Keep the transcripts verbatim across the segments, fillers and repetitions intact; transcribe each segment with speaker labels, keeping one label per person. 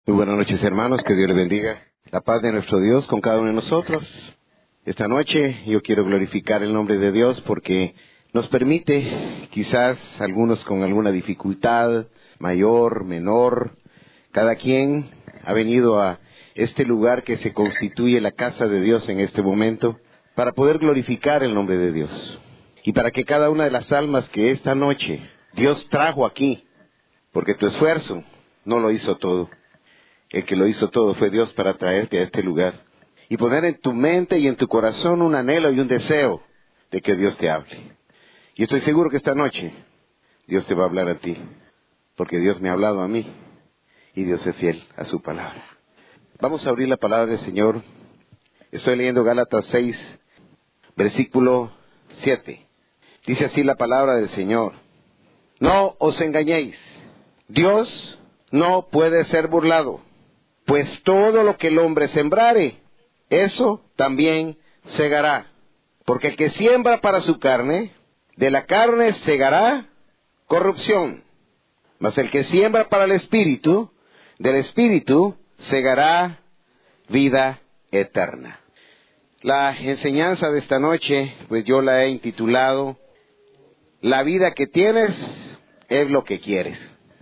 Speaker 1: Muy buenas noches, hermanos, que Dios les bendiga. La paz de nuestro Dios con cada uno de nosotros. Esta noche yo quiero glorificar el nombre de Dios porque nos permite, quizás algunos con alguna dificultad, mayor, menor, cada quien ha venido a este lugar que se constituye la casa de Dios en este momento, para poder glorificar el nombre de Dios. Y para que cada una de las almas que esta noche Dios trajo aquí, porque tu esfuerzo no lo hizo todo. El que lo hizo todo fue Dios para traerte a este lugar. Y poner en tu mente y en tu corazón un anhelo y un deseo de que Dios te hable. Y estoy seguro que esta noche Dios te va a hablar a ti. Porque Dios me ha hablado a mí. Y Dios es fiel a su palabra. Vamos a abrir la palabra del Señor. Estoy leyendo Gálatas seis, versículo siete. Dice así la palabra del Señor. No os engañéis. Dios no puede ser burlado. Pues todo lo que el hombre sembrare, eso también segará. Porque el que siembra para su carne, de la carne segará corrupción. Mas el que siembra para el Espíritu, del Espíritu segará vida eterna. La enseñanza de esta noche, pues yo la he intitulado, La vida que tienes es lo que quieres.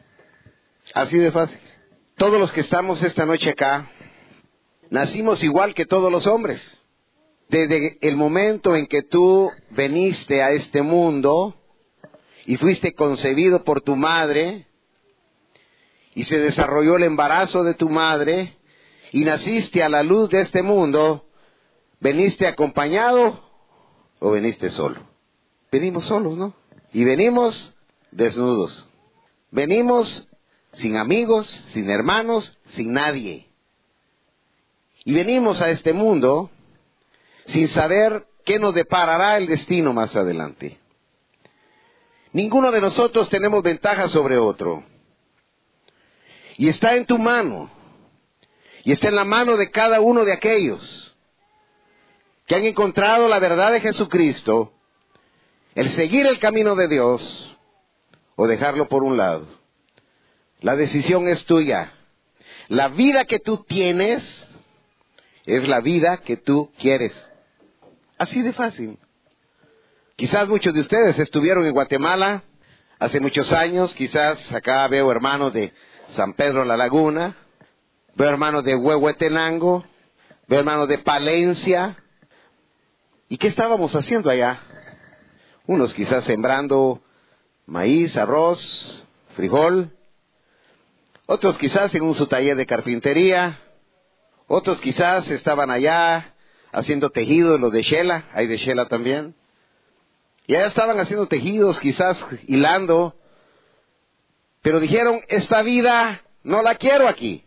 Speaker 1: Así de fácil. Todos los que estamos esta noche acá, nacimos igual que todos los hombres. Desde el momento en que tú veniste a este mundo y fuiste concebido por tu madre, y se desarrolló el embarazo de tu madre, y naciste a la luz de este mundo, ¿veniste acompañado o veniste solo? Venimos solos, ¿no? Y venimos desnudos. Venimos sin amigos, sin hermanos, sin nadie. Y venimos a este mundo sin saber qué nos deparará el destino más adelante. Ninguno de nosotros tenemos ventaja sobre otro. Y está en tu mano, y está en la mano de cada uno de aquellos que han encontrado la verdad de Jesucristo, el seguir el camino de Dios o dejarlo por un lado. La decisión es tuya. La vida que tú tienes es la vida que tú quieres. Así de fácil. Quizás muchos de ustedes estuvieron en Guatemala hace muchos años. Quizás acá veo hermanos de San Pedro La Laguna, veo hermanos de Huehuetenango, veo hermanos de Palencia. ¿Y qué estábamos haciendo allá? Unos quizás sembrando maíz, arroz, frijol. Otros quizás en un su taller de carpintería. Otros quizás estaban allá haciendo tejidos, los de Shela, hay de Shela también. Y allá estaban haciendo tejidos, quizás hilando. Pero dijeron, esta vida no la quiero aquí.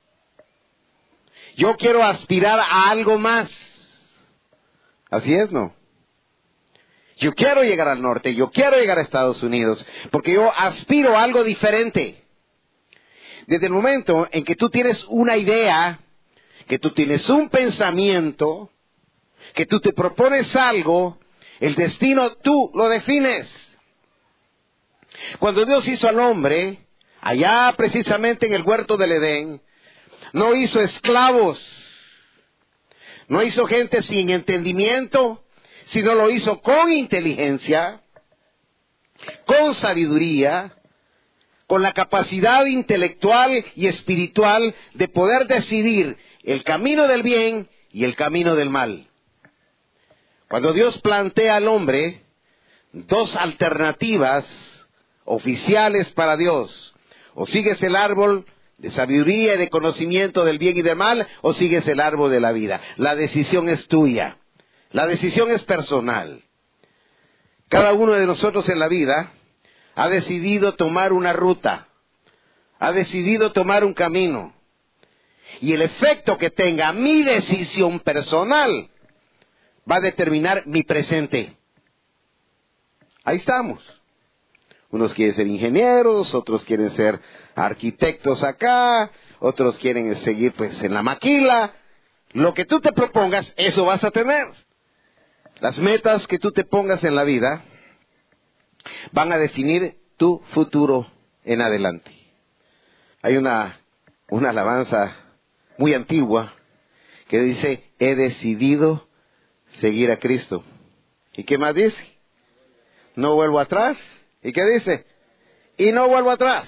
Speaker 1: Yo quiero aspirar a algo más. Así es, ¿no? Yo quiero llegar al norte, yo quiero llegar a Estados Unidos, porque yo aspiro a algo diferente. Desde el momento en que tú tienes una idea, que tú tienes un pensamiento, que tú te propones algo, el destino tú lo defines. Cuando Dios hizo al hombre, allá precisamente en el huerto del Edén, no hizo esclavos, no hizo gente sin entendimiento, sino lo hizo con inteligencia, con sabiduría, con la capacidad intelectual y espiritual de poder decidir el camino del bien y el camino del mal. Cuando Dios plantea al hombre dos alternativas oficiales para Dios, o sigues el árbol de sabiduría y de conocimiento del bien y del mal, o sigues el árbol de la vida. La decisión es tuya, la decisión es personal. Cada uno de nosotros en la vida ha decidido tomar una ruta, ha decidido tomar un camino. Y el efecto que tenga mi decisión personal va a determinar mi presente. Ahí estamos. Unos quieren ser ingenieros, otros quieren ser arquitectos acá, otros quieren seguir pues en la maquila. Lo que tú te propongas, eso vas a tener. Las metas que tú te pongas en la vida van a definir tu futuro en adelante. Hay una una alabanza muy antigua que dice, he decidido seguir a Cristo. ¿Y qué más dice? No vuelvo atrás. ¿Y qué dice? Y no vuelvo atrás.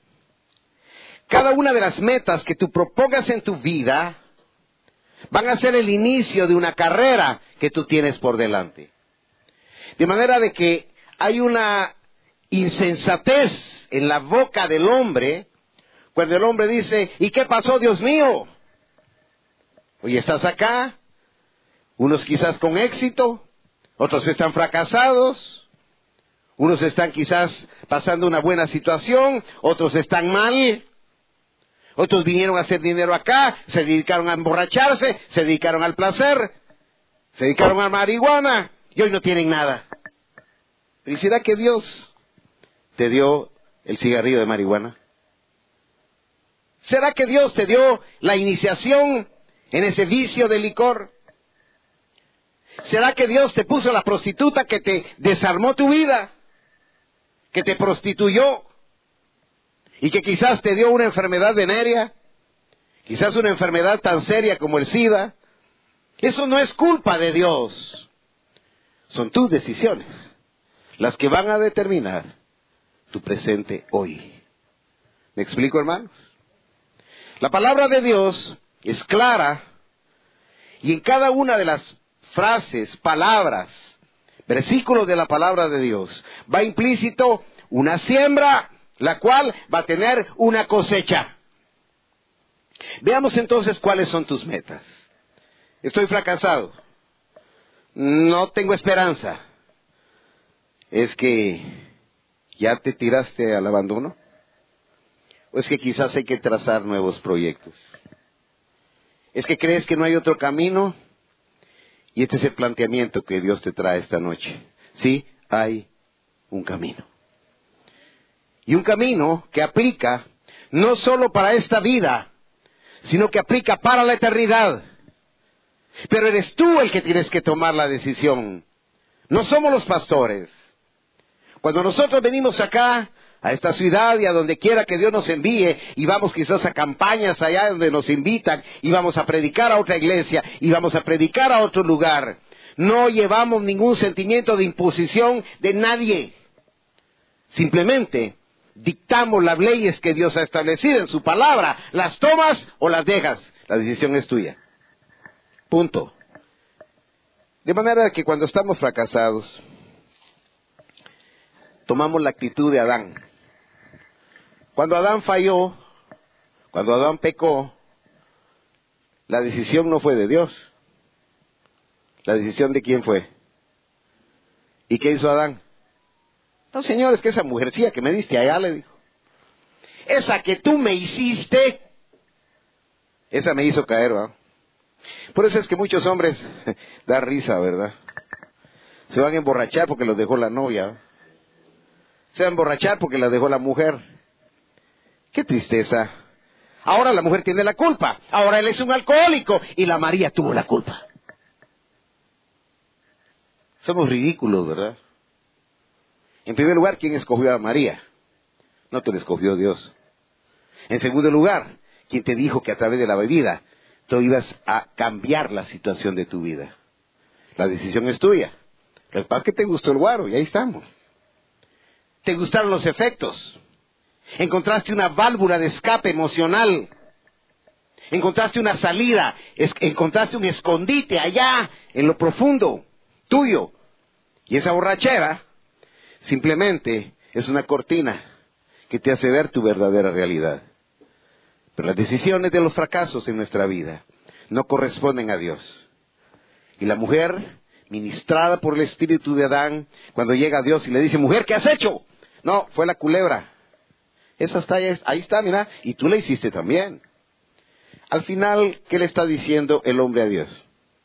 Speaker 1: Cada una de las metas que tú propongas en tu vida van a ser el inicio de una carrera que tú tienes por delante. De manera de que hay una insensatez en la boca del hombre cuando el hombre dice, ¿y qué pasó, Dios mío? Hoy estás acá, unos quizás con éxito, otros están fracasados, unos están quizás pasando una buena situación, otros están mal, otros vinieron a hacer dinero acá, se dedicaron a emborracharse, se dedicaron al placer, se dedicaron a marihuana y hoy no tienen nada. ¿Y será que Dios te dio el cigarrillo de marihuana? ¿Será que Dios te dio la iniciación en ese vicio de licor? ¿Será que Dios te puso la prostituta que te desarmó tu vida? Que te prostituyó y que quizás te dio una enfermedad venérea, quizás una enfermedad tan seria como el SIDA. Eso no es culpa de Dios. Son tus decisiones las que van a determinar tu presente hoy. ¿Me explico, hermanos? La palabra de Dios es clara y en cada una de las frases, palabras, versículos de la palabra de Dios va implícito una siembra, la cual va a tener una cosecha. Veamos entonces cuáles son tus metas. Estoy fracasado. No tengo esperanza. ¿Es que ya te tiraste al abandono? ¿O es que quizás hay que trazar nuevos proyectos? ¿Es que crees que no hay otro camino? Y este es el planteamiento que Dios te trae esta noche. Sí, hay un camino. Y un camino que aplica no solo para esta vida, sino que aplica para la eternidad. Pero eres tú el que tienes que tomar la decisión. No somos los pastores. Cuando nosotros venimos acá, a esta ciudad y a donde quiera que Dios nos envíe, y vamos quizás a campañas allá donde nos invitan, y vamos a predicar a otra iglesia, y vamos a predicar a otro lugar, no llevamos ningún sentimiento de imposición de nadie. Simplemente dictamos las leyes que Dios ha establecido en su palabra. Las tomas o las dejas. La decisión es tuya. Punto. De manera que cuando estamos fracasados, tomamos la actitud de Adán. Cuando Adán falló, cuando Adán pecó, la decisión no fue de Dios. ¿La decisión de quién fue? ¿Y qué hizo Adán? No, señor, es que esa mujercilla que me diste allá, le dijo. Esa que tú me hiciste, esa me hizo caer, ¿verdad? Por eso es que muchos hombres, da risa, ¿verdad? Se van a emborrachar porque los dejó la novia, ¿verdad? Se van a emborrachar porque las dejó la mujer. ¡Qué tristeza! Ahora la mujer tiene la culpa. Ahora él es un alcohólico y la María tuvo la culpa. Somos ridículos, ¿verdad? En primer lugar, ¿quién escogió a María? No te la escogió Dios. En segundo lugar, ¿quién te dijo que a través de la bebida tú ibas a cambiar la situación de tu vida? La decisión es tuya. Lo que pasa es que te gustó el guaro y ahí estamos. Te gustaron los efectos. Encontraste una válvula de escape emocional. Encontraste una salida. Es, encontraste un escondite allá en lo profundo tuyo. Y esa borrachera simplemente es una cortina que te hace ver tu verdadera realidad. Pero las decisiones de los fracasos en nuestra vida no corresponden a Dios. Y la mujer, ministrada por el espíritu de Adán, cuando llega a Dios y le dice, mujer, ¿qué has hecho? No, fue la culebra. Esa está ahí, ahí está, mira, y tú la hiciste también. Al final, ¿qué le está diciendo el hombre a Dios?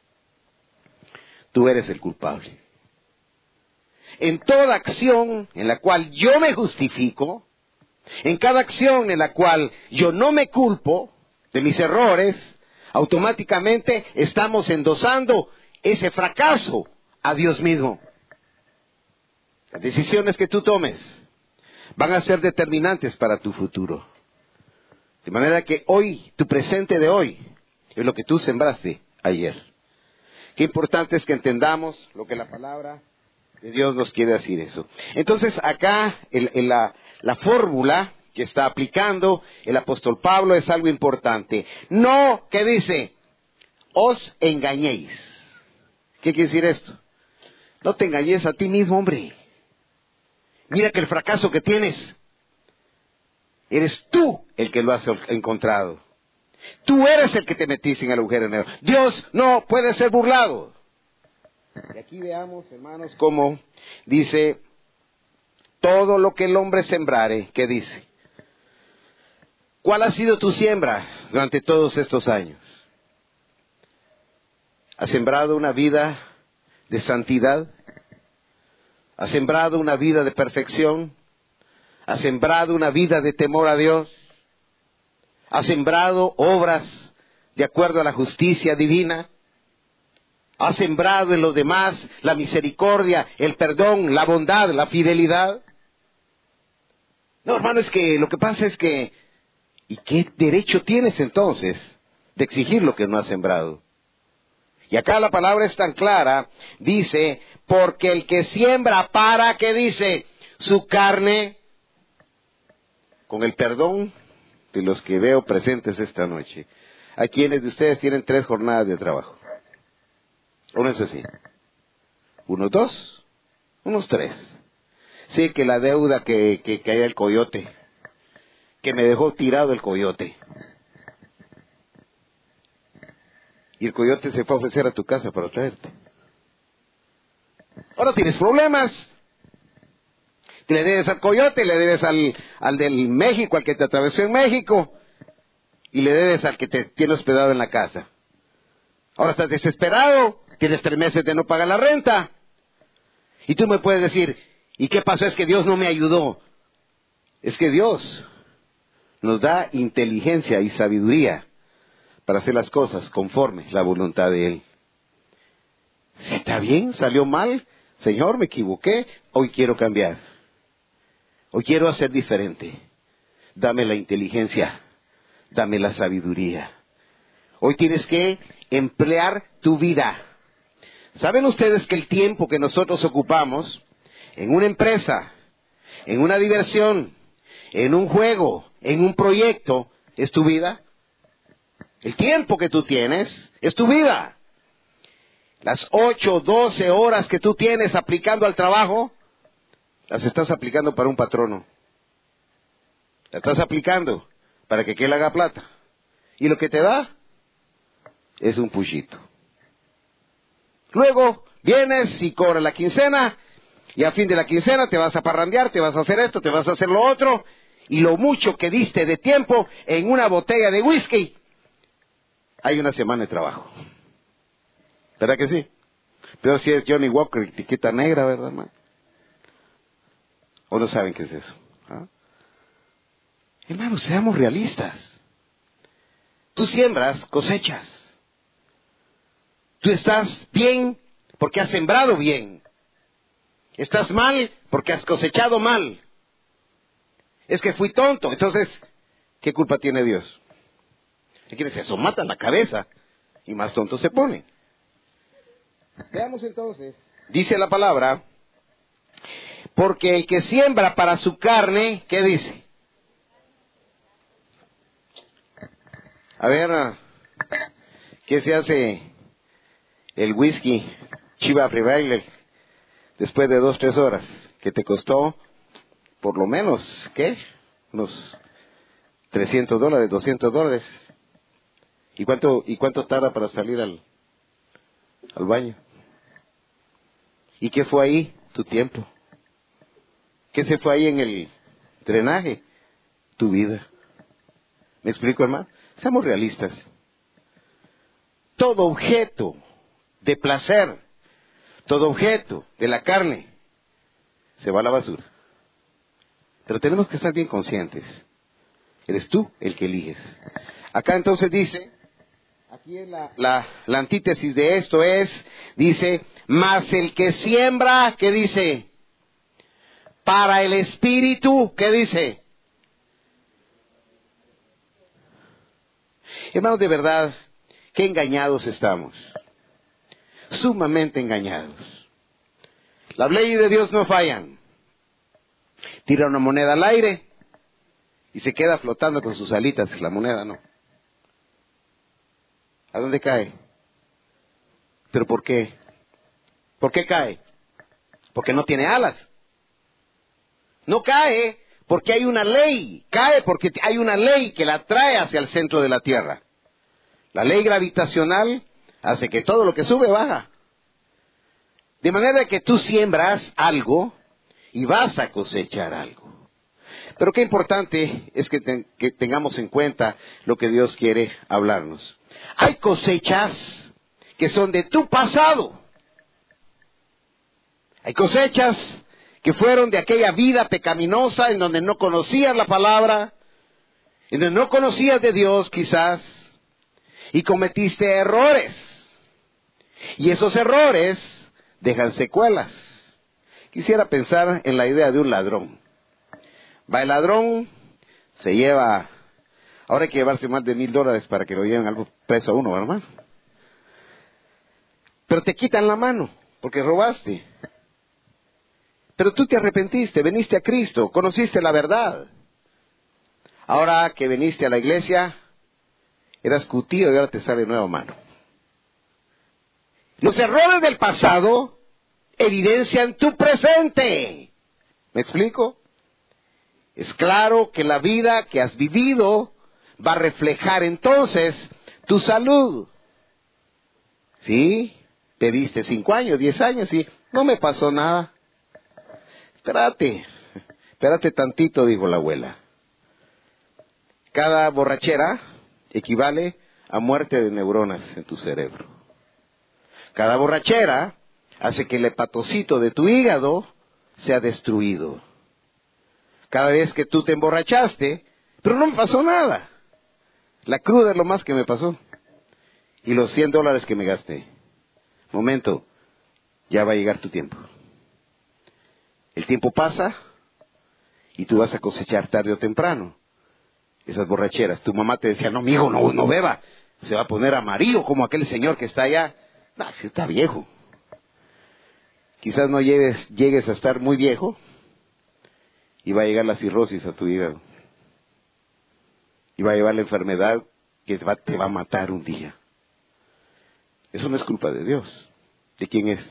Speaker 1: Tú eres el culpable. En toda acción en la cual yo me justifico, en cada acción en la cual yo no me culpo de mis errores, automáticamente estamos endosando ese fracaso a Dios mismo. Las decisiones que tú tomes van a ser determinantes para tu futuro. De manera que hoy, tu presente de hoy, es lo que tú sembraste ayer. Qué importante es que entendamos lo que la palabra de Dios nos quiere decir eso. Entonces acá el, el, la, la fórmula que está aplicando el apóstol Pablo es algo importante. No, ¿qué dice? Os engañéis. ¿Qué quiere decir esto? No te engañes a ti mismo, hombre. Mira que el fracaso que tienes, eres tú el que lo has encontrado. Tú eres el que te metiste en el agujero negro. Dios no puede ser burlado. Y aquí veamos, hermanos, cómo dice, todo lo que el hombre sembrare, ¿qué dice? ¿Cuál ha sido tu siembra durante todos estos años? ¿Has sembrado una vida de santidad? ¿Has sembrado una vida de perfección? ¿Has sembrado una vida de temor a Dios? ¿Has sembrado obras de acuerdo a la justicia divina? ¿Has sembrado en los demás la misericordia, el perdón, la bondad, la fidelidad? No, hermano, es que lo que pasa es que, ¿y qué derecho tienes entonces de exigir lo que no has sembrado? Y acá la palabra es tan clara, dice, porque el que siembra para, ¿qué dice? Su carne, con el perdón de los que veo presentes esta noche. ¿A quienes de ustedes tienen tres jornadas de trabajo? ¿O no es así? ¿Unos dos? ¿Unos tres? Sí, que la deuda que, que, que hay el coyote, que me dejó tirado el coyote. Y el coyote se fue a ofrecer a tu casa para traerte. Ahora tienes problemas. Le debes al coyote, le debes al, al del México, al que te atravesó en México, y le debes al que te tiene hospedado en la casa. Ahora estás desesperado, tienes tres meses de no pagar la renta. Y tú me puedes decir, ¿y qué pasó? Es que Dios no me ayudó. Es que Dios nos da inteligencia y sabiduría para hacer las cosas conforme la voluntad de Él. Si está bien, salió mal, Señor, me equivoqué, hoy quiero cambiar. Hoy quiero hacer diferente. Dame la inteligencia, dame la sabiduría. Hoy tienes que emplear tu vida. ¿Saben ustedes que el tiempo que nosotros ocupamos en una empresa, en una diversión, en un juego, en un proyecto, es tu vida? El tiempo que tú tienes es tu vida. Las ocho, doce horas que tú tienes aplicando al trabajo, las estás aplicando para un patrono. Las estás aplicando para que él haga plata. Y lo que te da es un puchito. Luego vienes y cobras la quincena, y a fin de la quincena te vas a parrandear, te vas a hacer esto, te vas a hacer lo otro, y lo mucho que diste de tiempo en una botella de whisky, hay una semana de trabajo. ¿Verdad que sí? Pero si es Johnny Walker, etiqueta negra, ¿verdad, hermano? ¿O no saben qué es eso? ¿Ah? Hermanos, seamos realistas. Tú siembras, cosechas. Tú estás bien porque has sembrado bien. Estás mal porque has cosechado mal. Es que fui tonto. Entonces, ¿qué culpa tiene Dios? ¿Qué quiere decir? Eso mata la cabeza y más tontos se ponen. Veamos entonces. Dice la palabra, porque el que siembra para su carne, ¿qué dice? A ver, ¿qué se hace el whisky Chiva Prevail después de dos, tres horas? Que te costó por lo menos, ¿qué? Unos trescientos dólares, doscientos dólares. ¿Y cuánto, y cuánto tarda para salir al, al baño? ¿Y qué fue ahí? Tu tiempo. ¿Qué se fue ahí en el drenaje? Tu vida. ¿Me explico, hermano? Seamos realistas. Todo objeto de placer, todo objeto de la carne, se va a la basura. Pero tenemos que estar bien conscientes. Eres tú el que eliges. Acá entonces dice, aquí es la, la, la antítesis de esto es, dice, mas el que siembra, ¿qué dice? Para el espíritu, ¿qué dice? Hermanos, de verdad, qué engañados estamos. Sumamente engañados. Las leyes de Dios no fallan. Tira una moneda al aire y se queda flotando con sus alitas. La moneda no. ¿A dónde cae? ¿Pero por qué? ¿Por qué cae? Porque no tiene alas. No cae porque hay una ley. Cae porque hay una ley que la trae hacia el centro de la tierra. La ley gravitacional hace que todo lo que sube baja. De manera que tú siembras algo y vas a cosechar algo. Pero qué importante es que, te, que tengamos en cuenta lo que Dios quiere hablarnos. Hay cosechas que son de tu pasado. Hay cosechas que fueron de aquella vida pecaminosa en donde no conocías la palabra, en donde no conocías de Dios quizás, y cometiste errores. Y esos errores dejan secuelas. Quisiera pensar en la idea de un ladrón. Va el ladrón, se lleva, ahora hay que llevarse más de mil dólares para que lo lleven algo preso a uno, hermano. Pero te quitan la mano, porque robaste. Pero tú te arrepentiste, veniste a Cristo, conociste la verdad. Ahora que viniste a la iglesia, eras cutío y ahora te sale nueva mano. Los errores del pasado evidencian tu presente. ¿Me explico? Es claro que la vida que has vivido va a reflejar entonces tu salud. ¿Sí? Te diste cinco años, diez años y no me pasó nada. Espérate, espérate tantito, dijo la abuela. Cada borrachera equivale a muerte de neuronas en tu cerebro. Cada borrachera hace que el hepatocito de tu hígado sea destruido. Cada vez que tú te emborrachaste, pero no me pasó nada. La cruda es lo más que me pasó. Y los cien dólares que me gasté. Momento, ya va a llegar tu tiempo. El tiempo pasa y tú vas a cosechar tarde o temprano esas borracheras. Tu mamá te decía, no, mi hijo, no, no beba. Se va a poner amarillo como aquel señor que está allá. No, si está viejo. Quizás no llegues, llegues a estar muy viejo y va a llegar la cirrosis a tu hígado. Y va a llevar la enfermedad que te va, te va a matar un día. Eso no es culpa de Dios. ¿De quién es?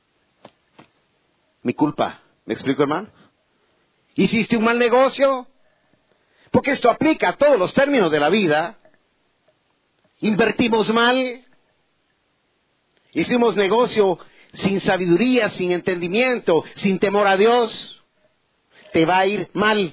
Speaker 1: Mi culpa. ¿Me explico, hermano? ¿Hiciste un mal negocio? Porque esto aplica a todos los términos de la vida. Invertimos mal. Hicimos negocio sin sabiduría, sin entendimiento, sin temor a Dios. Te va a ir mal.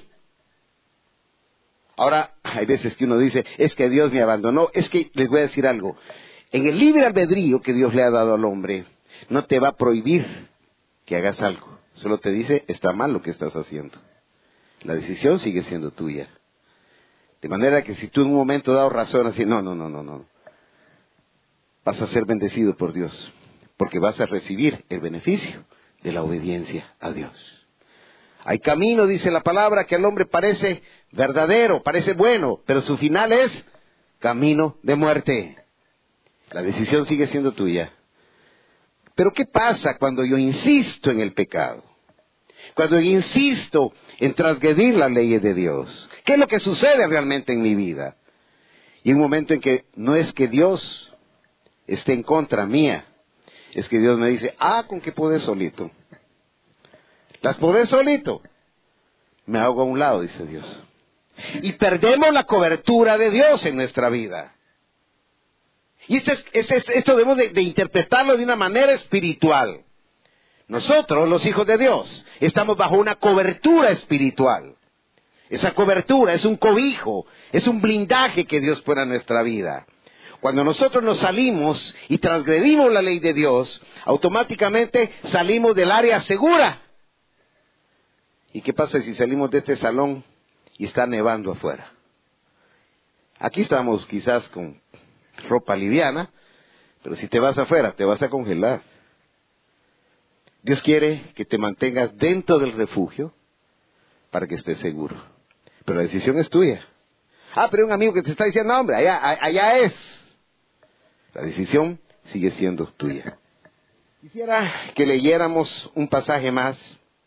Speaker 1: Ahora, hay veces que uno dice, es que Dios me abandonó. Es que les voy a decir algo. En el libre albedrío que Dios le ha dado al hombre, no te va a prohibir que hagas algo. Solo te dice, está mal lo que estás haciendo. La decisión sigue siendo tuya. De manera que si tú en un momento dado razón así, no, no, no, no, no. Vas a ser bendecido por Dios. Porque vas a recibir el beneficio de la obediencia a Dios. Hay camino, dice la palabra, que al hombre parece verdadero, parece bueno, pero su final es camino de muerte. La decisión sigue siendo tuya. Pero ¿qué pasa cuando yo insisto en el pecado? Cuando yo insisto en transgredir las leyes de Dios. ¿Qué es lo que sucede realmente en mi vida? Y un momento en que no es que Dios esté en contra mía, es que Dios me dice, ah, ¿con qué podés solito? ¿Las podés solito? Me hago a un lado, dice Dios. Y perdemos la cobertura de Dios en nuestra vida. Y esto, es, esto, es, esto debemos de, de interpretarlo de una manera espiritual. Nosotros, los hijos de Dios, estamos bajo una cobertura espiritual. Esa cobertura es un cobijo, es un blindaje que Dios pone en nuestra vida. Cuando nosotros nos salimos y transgredimos la ley de Dios, automáticamente salimos del área segura. ¿Y qué pasa si salimos de este salón y está nevando afuera? Aquí estamos quizás con ropa liviana, pero si te vas afuera, te vas a congelar. Dios quiere que te mantengas dentro del refugio para que estés seguro. Pero la decisión es tuya. Ah, pero un amigo que te está diciendo, no, hombre, allá, allá es. La decisión sigue siendo tuya. Quisiera que leyéramos un pasaje más.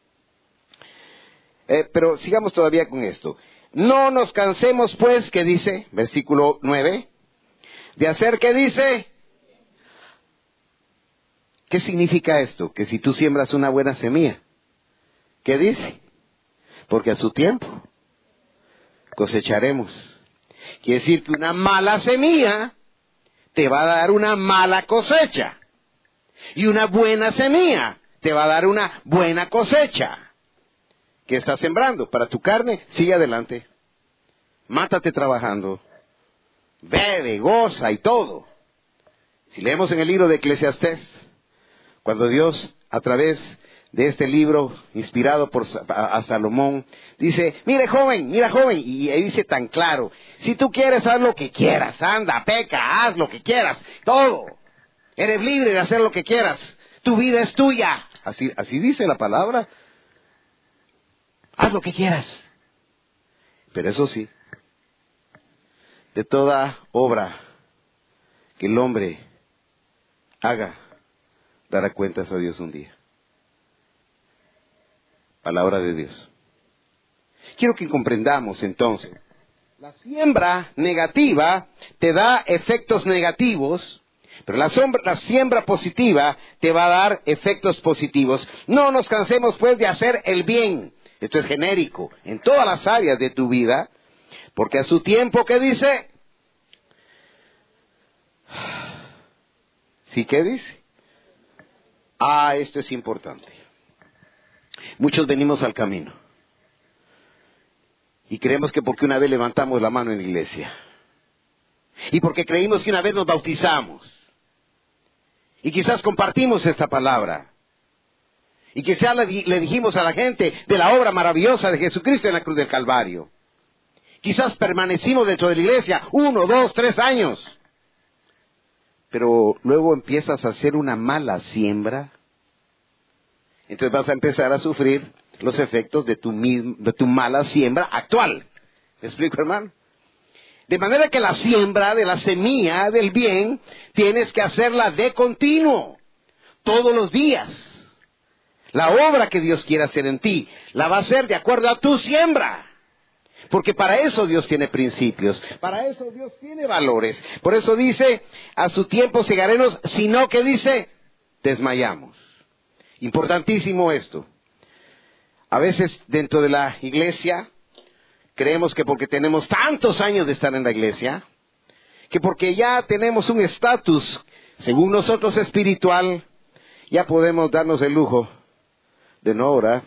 Speaker 1: Eh, pero sigamos todavía con esto. No nos cansemos pues, que dice, versículo nueve, de hacer, ¿qué dice? ¿Qué significa esto? Que si tú siembras una buena semilla, ¿qué dice? Porque a su tiempo cosecharemos. Quiere decir que una mala semilla te va a dar una mala cosecha. Y una buena semilla te va a dar una buena cosecha. ¿Qué estás sembrando? Para tu carne, sigue adelante. Mátate trabajando. Bebe, goza y todo. Si leemos en el libro de Eclesiastés, cuando Dios, a través de este libro, inspirado por a, a Salomón, dice, mire joven, mira joven, y ahí dice tan claro, si tú quieres, haz lo que quieras, anda, peca, haz lo que quieras, todo. Eres libre de hacer lo que quieras, tu vida es tuya. Así, así dice la palabra. Haz lo que quieras. Pero eso sí, de toda obra que el hombre haga, dará cuentas a Dios un día. Palabra de Dios. Quiero que comprendamos entonces. La siembra negativa te da efectos negativos, pero la, sombra, la siembra positiva te va a dar efectos positivos. No nos cansemos pues de hacer el bien. Esto es genérico en todas las áreas de tu vida, porque a su tiempo, ¿qué dice? ¿Sí qué dice? Ah, esto es importante. Muchos venimos al camino y creemos que porque una vez levantamos la mano en la iglesia, y porque creímos que una vez nos bautizamos, y quizás compartimos esta palabra, y quizás le, le dijimos a la gente de la obra maravillosa de Jesucristo en la cruz del Calvario. Quizás permanecimos dentro de la iglesia uno, dos, tres años. Pero luego empiezas a hacer una mala siembra. Entonces vas a empezar a sufrir los efectos de tu, de tu mala siembra actual. ¿Me explico, hermano? De manera que la siembra de la semilla del bien tienes que hacerla de continuo, todos los días. La obra que Dios quiere hacer en ti, la va a hacer de acuerdo a tu siembra. Porque para eso Dios tiene principios, para eso Dios tiene valores. Por eso dice, a su tiempo segaremos, sino que dice, desmayamos. Importantísimo esto. A veces dentro de la iglesia, creemos que porque tenemos tantos años de estar en la iglesia, que porque ya tenemos un estatus, según nosotros espiritual, ya podemos darnos el lujo de no orar,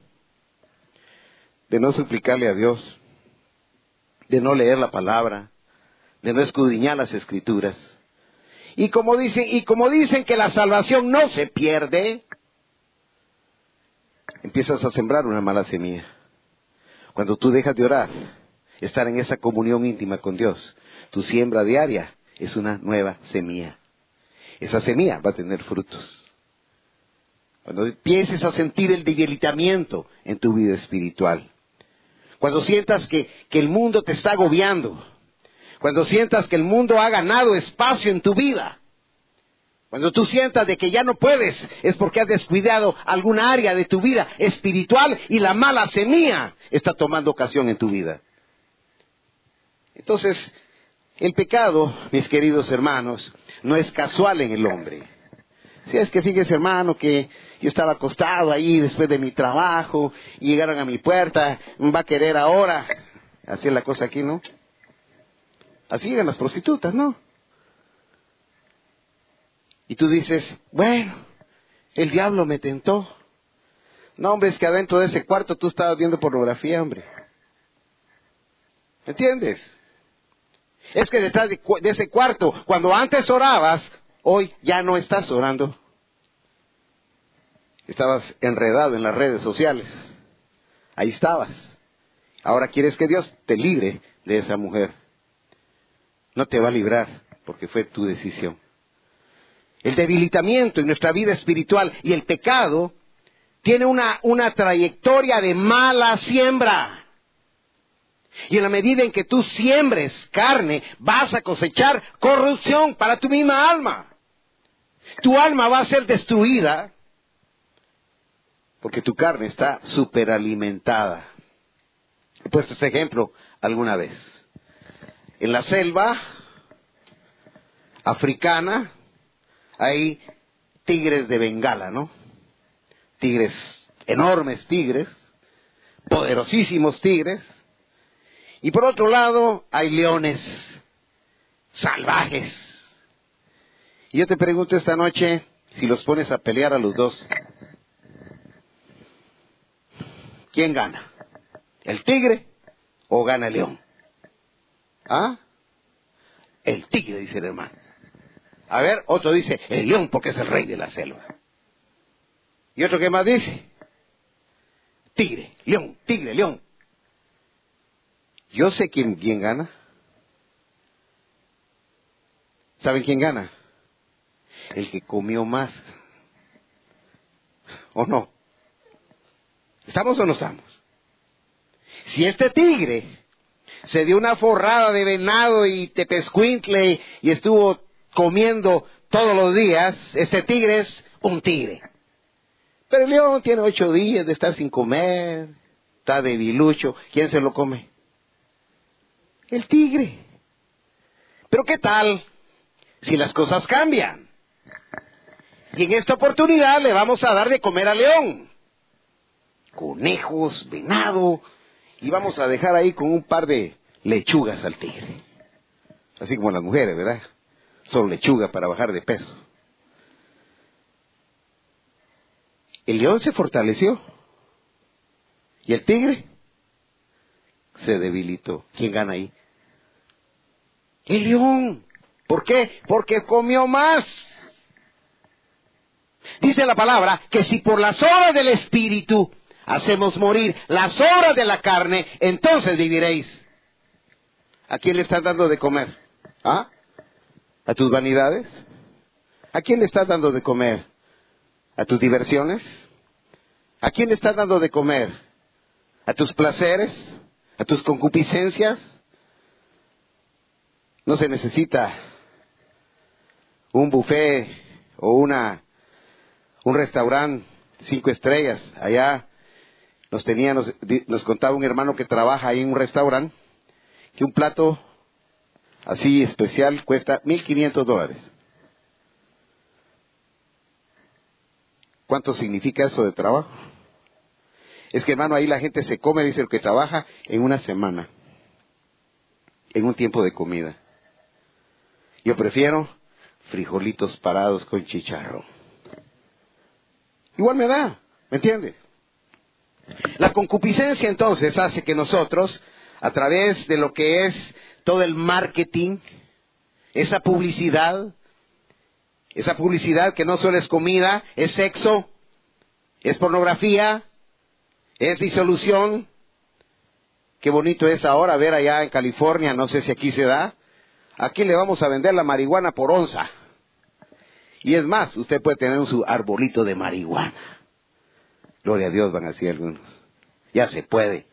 Speaker 1: de no suplicarle a Dios, de no leer la palabra, de no escudriñar las escrituras. Y como dicen, y como dicen que la salvación no se pierde, empiezas a sembrar una mala semilla. Cuando tú dejas de orar, estar en esa comunión íntima con Dios, tu siembra diaria es una nueva semilla. Esa semilla va a tener frutos. Cuando empieces a sentir el debilitamiento en tu vida espiritual, cuando sientas que, que el mundo te está agobiando, cuando sientas que el mundo ha ganado espacio en tu vida, cuando tú sientas de que ya no puedes, es porque has descuidado alguna área de tu vida espiritual y la mala semilla está tomando ocasión en tu vida. Entonces, el pecado, mis queridos hermanos, no es casual en el hombre. Si es que fíjese, hermano, que yo estaba acostado ahí después de mi trabajo y llegaron a mi puerta, va a querer ahora. Así es la cosa aquí, ¿no? Así llegan las prostitutas, ¿no? Y tú dices, bueno, el diablo me tentó. No, hombre, es que adentro de ese cuarto tú estabas viendo pornografía, hombre. ¿Me entiendes? Es que detrás de, de ese cuarto, cuando antes orabas, hoy ya no estás orando. Estabas enredado en las redes sociales. Ahí estabas. Ahora quieres que Dios te libre de esa mujer. No te va a librar porque fue tu decisión. El debilitamiento en nuestra vida espiritual y el pecado tiene una, una trayectoria de mala siembra. Y en la medida en que tú siembres carne, vas a cosechar corrupción para tu misma alma. Tu alma va a ser destruida porque tu carne está superalimentada. He puesto este ejemplo alguna vez. En la selva africana hay tigres de Bengala, ¿no? Tigres, enormes tigres, poderosísimos tigres. Y por otro lado hay leones salvajes. Y yo te pregunto esta noche, si los pones a pelear a los dos, ¿quién gana? ¿El tigre o gana el león? ¿Ah? El tigre, dice el hermano. A ver, otro dice, el león porque es el rey de la selva. ¿Y otro qué más dice? Tigre, león, tigre, león. Yo sé quién, quién gana. ¿Saben quién gana? El que comió más. ¿O no? ¿Estamos o no estamos? Si este tigre se dio una forrada de venado y tepezcuintle y estuvo comiendo todos los días, este tigre es un tigre. Pero el león tiene ocho días de estar sin comer, está debilucho. ¿Quién se lo come? El tigre. Pero ¿qué tal si las cosas cambian? Y en esta oportunidad le vamos a dar de comer al león. Conejos, venado, y vamos a dejar ahí con un par de lechugas al tigre. Así como las mujeres, ¿verdad? Son lechuga para bajar de peso. El león se fortaleció. Y el tigre se debilitó. ¿Quién gana ahí? El león. ¿Por qué? Porque comió más. Dice la palabra que si por las obras del Espíritu hacemos morir las obras de la carne, entonces viviréis. ¿A quién le estás dando de comer? ¿Ah? ¿A tus vanidades? ¿A quién le estás dando de comer? ¿A tus diversiones? ¿A quién le estás dando de comer? ¿A tus placeres? ¿A tus concupiscencias? No se necesita un buffet o una un restaurante cinco estrellas. Allá nos tenía, nos, nos contaba un hermano que trabaja ahí en un restaurante que un plato así especial cuesta mil quinientos dólares. ¿Cuánto significa eso de trabajo? Es que, hermano, ahí la gente se come, dice el que trabaja, en una semana, en un tiempo de comida. Yo prefiero frijolitos parados con chicharrón. Igual me da, ¿me entiendes? La concupiscencia entonces hace que nosotros, a través de lo que es todo el marketing, esa publicidad, esa publicidad que no solo es comida, es sexo, es pornografía, es disolución. Qué bonito es ahora ver allá en California, no sé si aquí se da. Aquí le vamos a vender la marihuana por onza. Y es más, usted puede tener su arbolito de marihuana. Gloria a Dios, van a decir algunos. Ya se puede.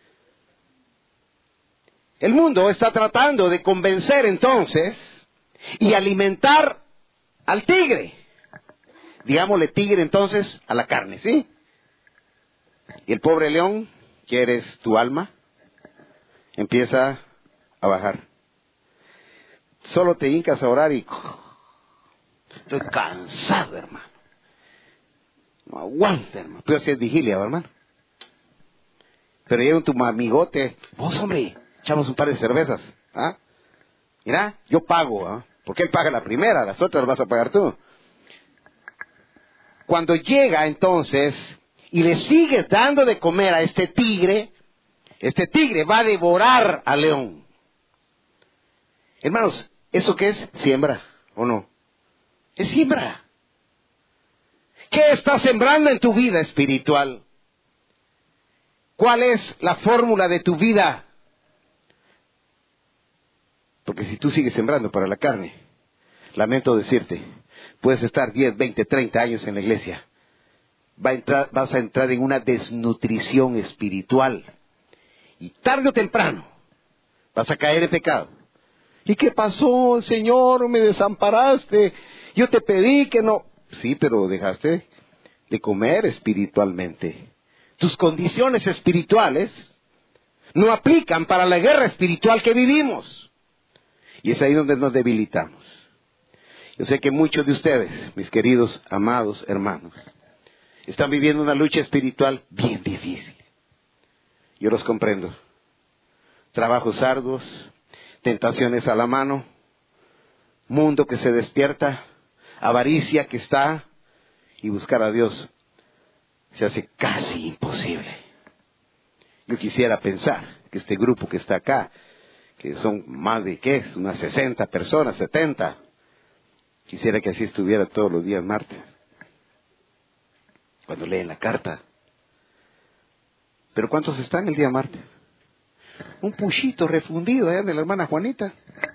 Speaker 1: El mundo está tratando de convencer entonces y alimentar al tigre. Digámosle tigre entonces a la carne, ¿sí? Y el pobre león, que eres tu alma, empieza a bajar. Solo te hincas a orar y... Estoy cansado, hermano. No aguanta, hermano. Pero si es vigilia, hermano. Pero llega tu amigote. Vos, hombre, echamos un par de cervezas. ¿Ah? Mira, yo pago. ¿Ah? Porque él paga la primera, las otras las vas a pagar tú. Cuando llega entonces y le sigues dando de comer a este tigre, este tigre va a devorar al león. Hermanos, ¿eso qué es? Siembra, ¿o no? Es siembra. ¿Qué estás sembrando en tu vida espiritual? ¿Cuál es la fórmula de tu vida? Porque si tú sigues sembrando para la carne, lamento decirte, puedes estar diez, veinte, treinta años en la iglesia. Va a entrar, vas a entrar en una desnutrición espiritual. Y tarde o temprano vas a caer en pecado. ¿Y qué pasó, Señor? Me desamparaste. Yo te pedí que no. Sí, pero dejaste de comer espiritualmente. Tus condiciones espirituales no aplican para la guerra espiritual que vivimos. Y es ahí donde nos debilitamos. Yo sé que muchos de ustedes, mis queridos, amados hermanos, están viviendo una lucha espiritual bien difícil. Yo los comprendo. Trabajos arduos, tentaciones a la mano, mundo que se despierta, avaricia que está, y buscar a Dios se hace casi imposible. Yo quisiera pensar que este grupo que está acá, que son más de, ¿qué es? Unas sesenta personas, setenta. Quisiera que así estuviera todos los días martes, cuando leen la carta. ¿Pero cuántos están el día martes? Un puchito refundido allá de la hermana Juanita.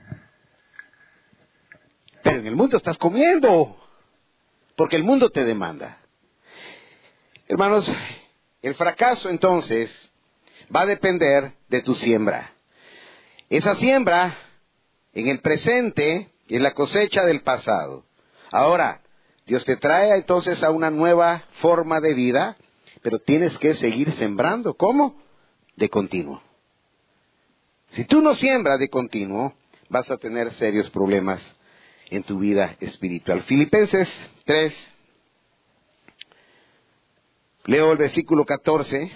Speaker 1: Pero en el mundo estás comiendo, porque el mundo te demanda. Hermanos, el fracaso entonces va a depender de tu siembra. Esa siembra en el presente es la cosecha del pasado. Ahora, Dios te trae entonces a una nueva forma de vida, pero tienes que seguir sembrando. ¿Cómo? De continuo. Si tú no siembras de continuo, vas a tener serios problemas en tu vida espiritual. Filipenses tres, leo el versículo catorce.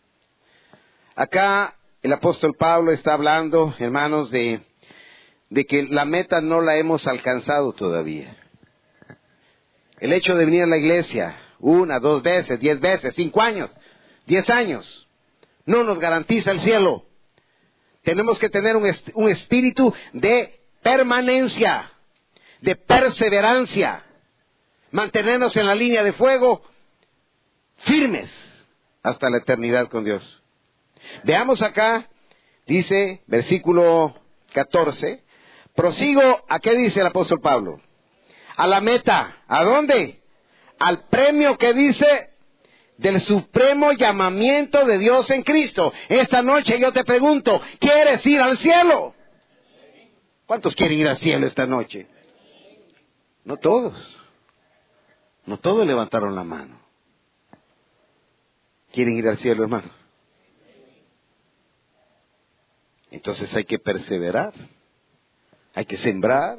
Speaker 1: Acá el apóstol Pablo está hablando, hermanos, de, de que la meta no la hemos alcanzado todavía. El hecho de venir a la iglesia una, dos veces, diez veces, cinco años, diez años, no nos garantiza el cielo. Tenemos que tener un, est- un espíritu de permanencia, de perseverancia, mantenernos en la línea de fuego, firmes hasta la eternidad con Dios. Veamos acá, dice, versículo catorce, prosigo, ¿a qué dice el apóstol Pablo? A la meta, ¿a dónde? Al premio que dice del supremo llamamiento de Dios en Cristo. Esta noche yo te pregunto, ¿quieres ir al cielo? ¿Cuántos quieren ir al cielo esta noche? No todos. No todos levantaron la mano. ¿Quieren ir al cielo, hermanos? Entonces hay que perseverar. Hay que sembrar.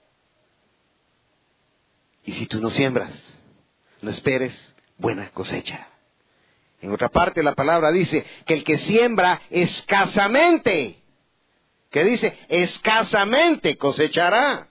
Speaker 1: Y si tú no siembras, no esperes buena cosecha. En otra parte la palabra dice que el que siembra escasamente, que dice escasamente cosechará.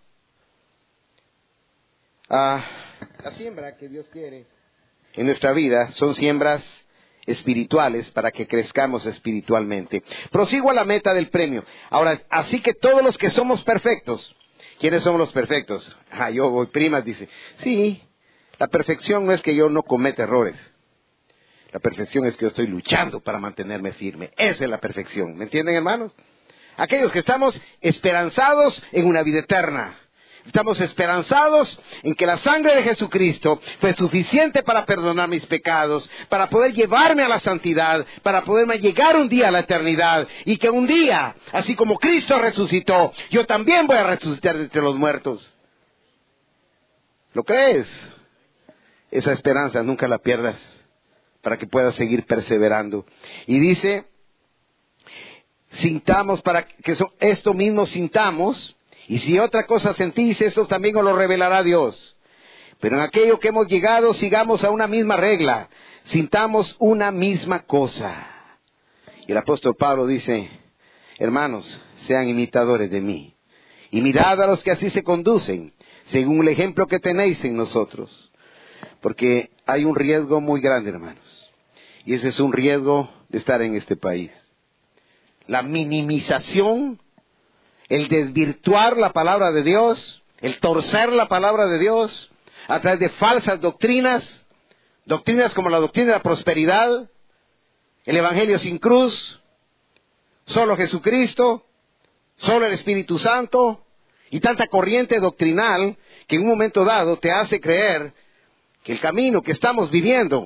Speaker 1: Ah, la siembra que Dios quiere en nuestra vida son siembras espirituales para que crezcamos espiritualmente. Prosigo a la meta del premio. Ahora, así que todos los que somos perfectos, ¿quiénes somos los perfectos? Ah, yo voy, primas, dice. Sí, la perfección no es que yo no cometa errores. La perfección es que yo estoy luchando para mantenerme firme. Esa es la perfección. ¿Me entienden, hermanos? Aquellos que estamos esperanzados en una vida eterna. Estamos esperanzados en que la sangre de Jesucristo fue suficiente para perdonar mis pecados, para poder llevarme a la santidad, para poderme llegar un día a la eternidad. Y que un día, así como Cristo resucitó, yo también voy a resucitar entre los muertos. ¿Lo crees? Esa esperanza nunca la pierdas, para que puedas seguir perseverando. Y dice, sintamos para que eso, esto mismo sintamos, y si otra cosa sentís, eso también os lo revelará Dios. Pero en aquello que hemos llegado, sigamos a una misma regla, sintamos una misma cosa. Y el apóstol Pablo dice, hermanos, sean imitadores de mí, y mirad a los que así se conducen, según el ejemplo que tenéis en nosotros. Porque hay un riesgo muy grande, hermanos, y ese es un riesgo de estar en este país. La minimización, el desvirtuar la palabra de Dios, el torcer la palabra de Dios a través de falsas doctrinas, doctrinas como la doctrina de la prosperidad, el evangelio sin cruz, solo Jesucristo, solo el Espíritu Santo, y tanta corriente doctrinal que en un momento dado te hace creer que el camino que estamos viviendo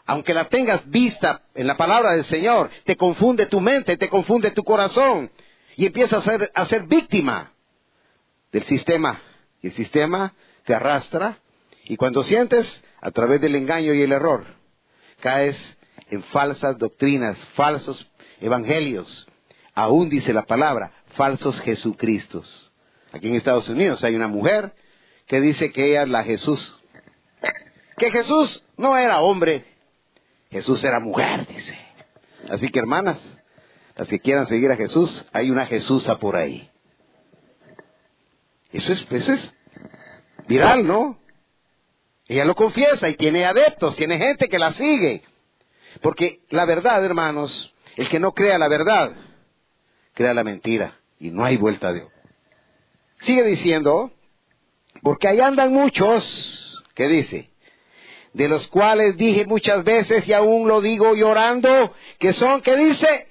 Speaker 1: aunque la tengas vista en la palabra del Señor, te confunde tu mente, te confunde tu corazón y empiezas a ser, a ser víctima del sistema. Y el sistema te arrastra y cuando sientes, a través del engaño y el error, caes en falsas doctrinas, falsos evangelios, aún dice la palabra, falsos Jesucristos. Aquí en Estados Unidos hay una mujer que dice que ella es la Jesús. Que Jesús no era hombre, Jesús era mujer, dice. Así que hermanas, las que quieran seguir a Jesús, hay una Jesusa por ahí. Eso es, eso es viral, ¿no? Ella lo confiesa y tiene adeptos, tiene gente que la sigue. Porque la verdad, hermanos, el que no crea la verdad, crea la mentira. Y no hay vuelta de hoy. Sigue diciendo, porque ahí andan muchos, ¿qué dice? De los cuales dije muchas veces y aún lo digo llorando, que son, ¿qué dice?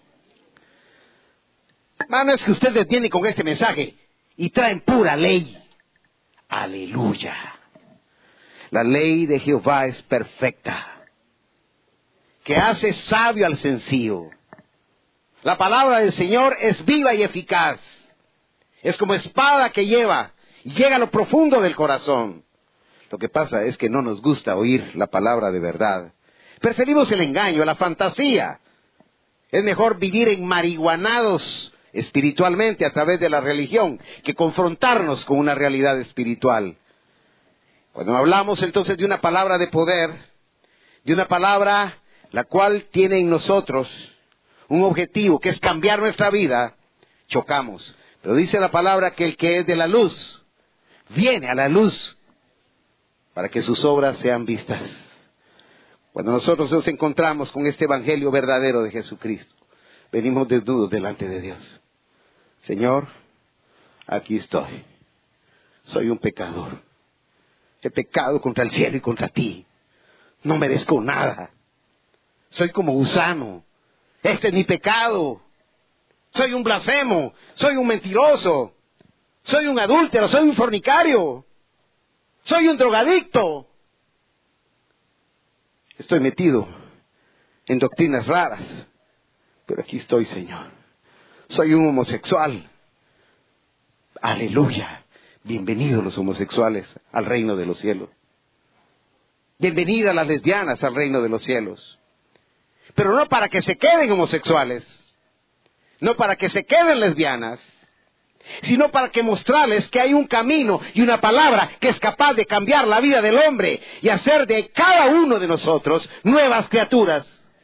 Speaker 1: Hermano, es que ustedes vienen con este mensaje y traen pura ley. Aleluya. La ley de Jehová es perfecta, que hace sabio al sencillo. La palabra del Señor es viva y eficaz. Es como espada que lleva y llega a lo profundo del corazón. Lo que pasa es que no nos gusta oír la palabra de verdad. Preferimos el engaño, la fantasía. Es mejor vivir enmarihuanados espiritualmente a través de la religión que confrontarnos con una realidad espiritual. Cuando hablamos entonces de una palabra de poder, de una palabra la cual tiene en nosotros un objetivo que es cambiar nuestra vida, chocamos. Pero dice la palabra que el que es de la luz, viene a la luz para que sus obras sean vistas. Cuando nosotros nos encontramos con este evangelio verdadero de Jesucristo, venimos desnudos delante de Dios. Señor, aquí estoy. Soy un pecador. He pecado contra el cielo y contra ti. No merezco nada. Soy como gusano. Este es mi pecado. Soy un blasfemo. Soy un mentiroso. Soy un adúltero. Soy un fornicario. Soy un drogadicto. Estoy metido en doctrinas raras. Pero aquí estoy, Señor. Soy un homosexual. Aleluya. Bienvenidos los homosexuales al reino de los cielos. Bienvenidas las lesbianas al reino de los cielos. Pero no para que se queden homosexuales, no para que se queden lesbianas, sino para que mostrarles que hay un camino y una palabra que es capaz de cambiar la vida del hombre y hacer de cada uno de nosotros nuevas criaturas.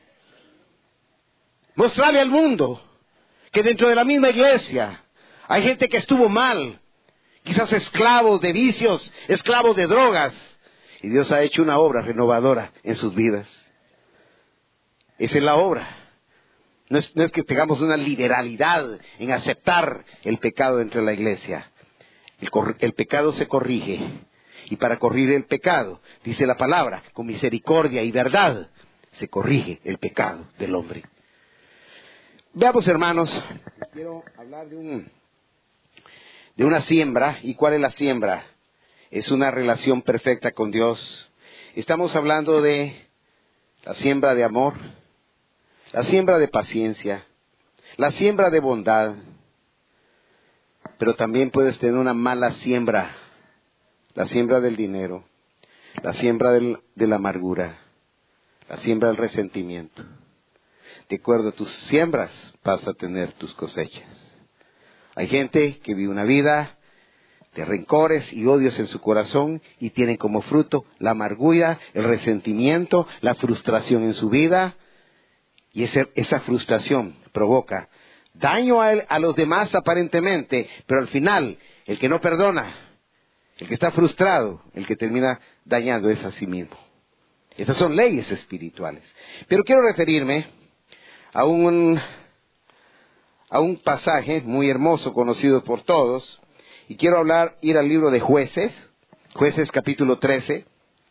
Speaker 1: Mostrarle al mundo que dentro de la misma iglesia hay gente que estuvo mal, quizás esclavos de vicios, esclavos de drogas, y Dios ha hecho una obra renovadora en sus vidas. Esa es la obra. No es, no es que tengamos una liberalidad en aceptar el pecado dentro de la iglesia. El, el pecado se corrige. Y para corregir el pecado, dice la palabra, con misericordia y verdad, se corrige el pecado del hombre. Veamos, hermanos, quiero hablar de un, de una siembra. ¿Y cuál es la siembra? Es una relación perfecta con Dios. Estamos hablando de la siembra de amor, la siembra de paciencia, la siembra de bondad. Pero también puedes tener una mala siembra, la siembra del dinero, la siembra del, de la amargura, la siembra del resentimiento. De acuerdo a tus siembras vas a tener tus cosechas. Hay gente que vive una vida de rencores y odios en su corazón y tienen como fruto la amargura, el resentimiento, la frustración en su vida. Y ese, esa frustración provoca daño a, él, a los demás aparentemente, pero al final el que no perdona, el que está frustrado, el que termina dañando es a sí mismo. Estas son leyes espirituales. Pero quiero referirme a un, a un pasaje muy hermoso, conocido por todos, y quiero hablar, ir al libro de Jueces, Jueces capítulo trece.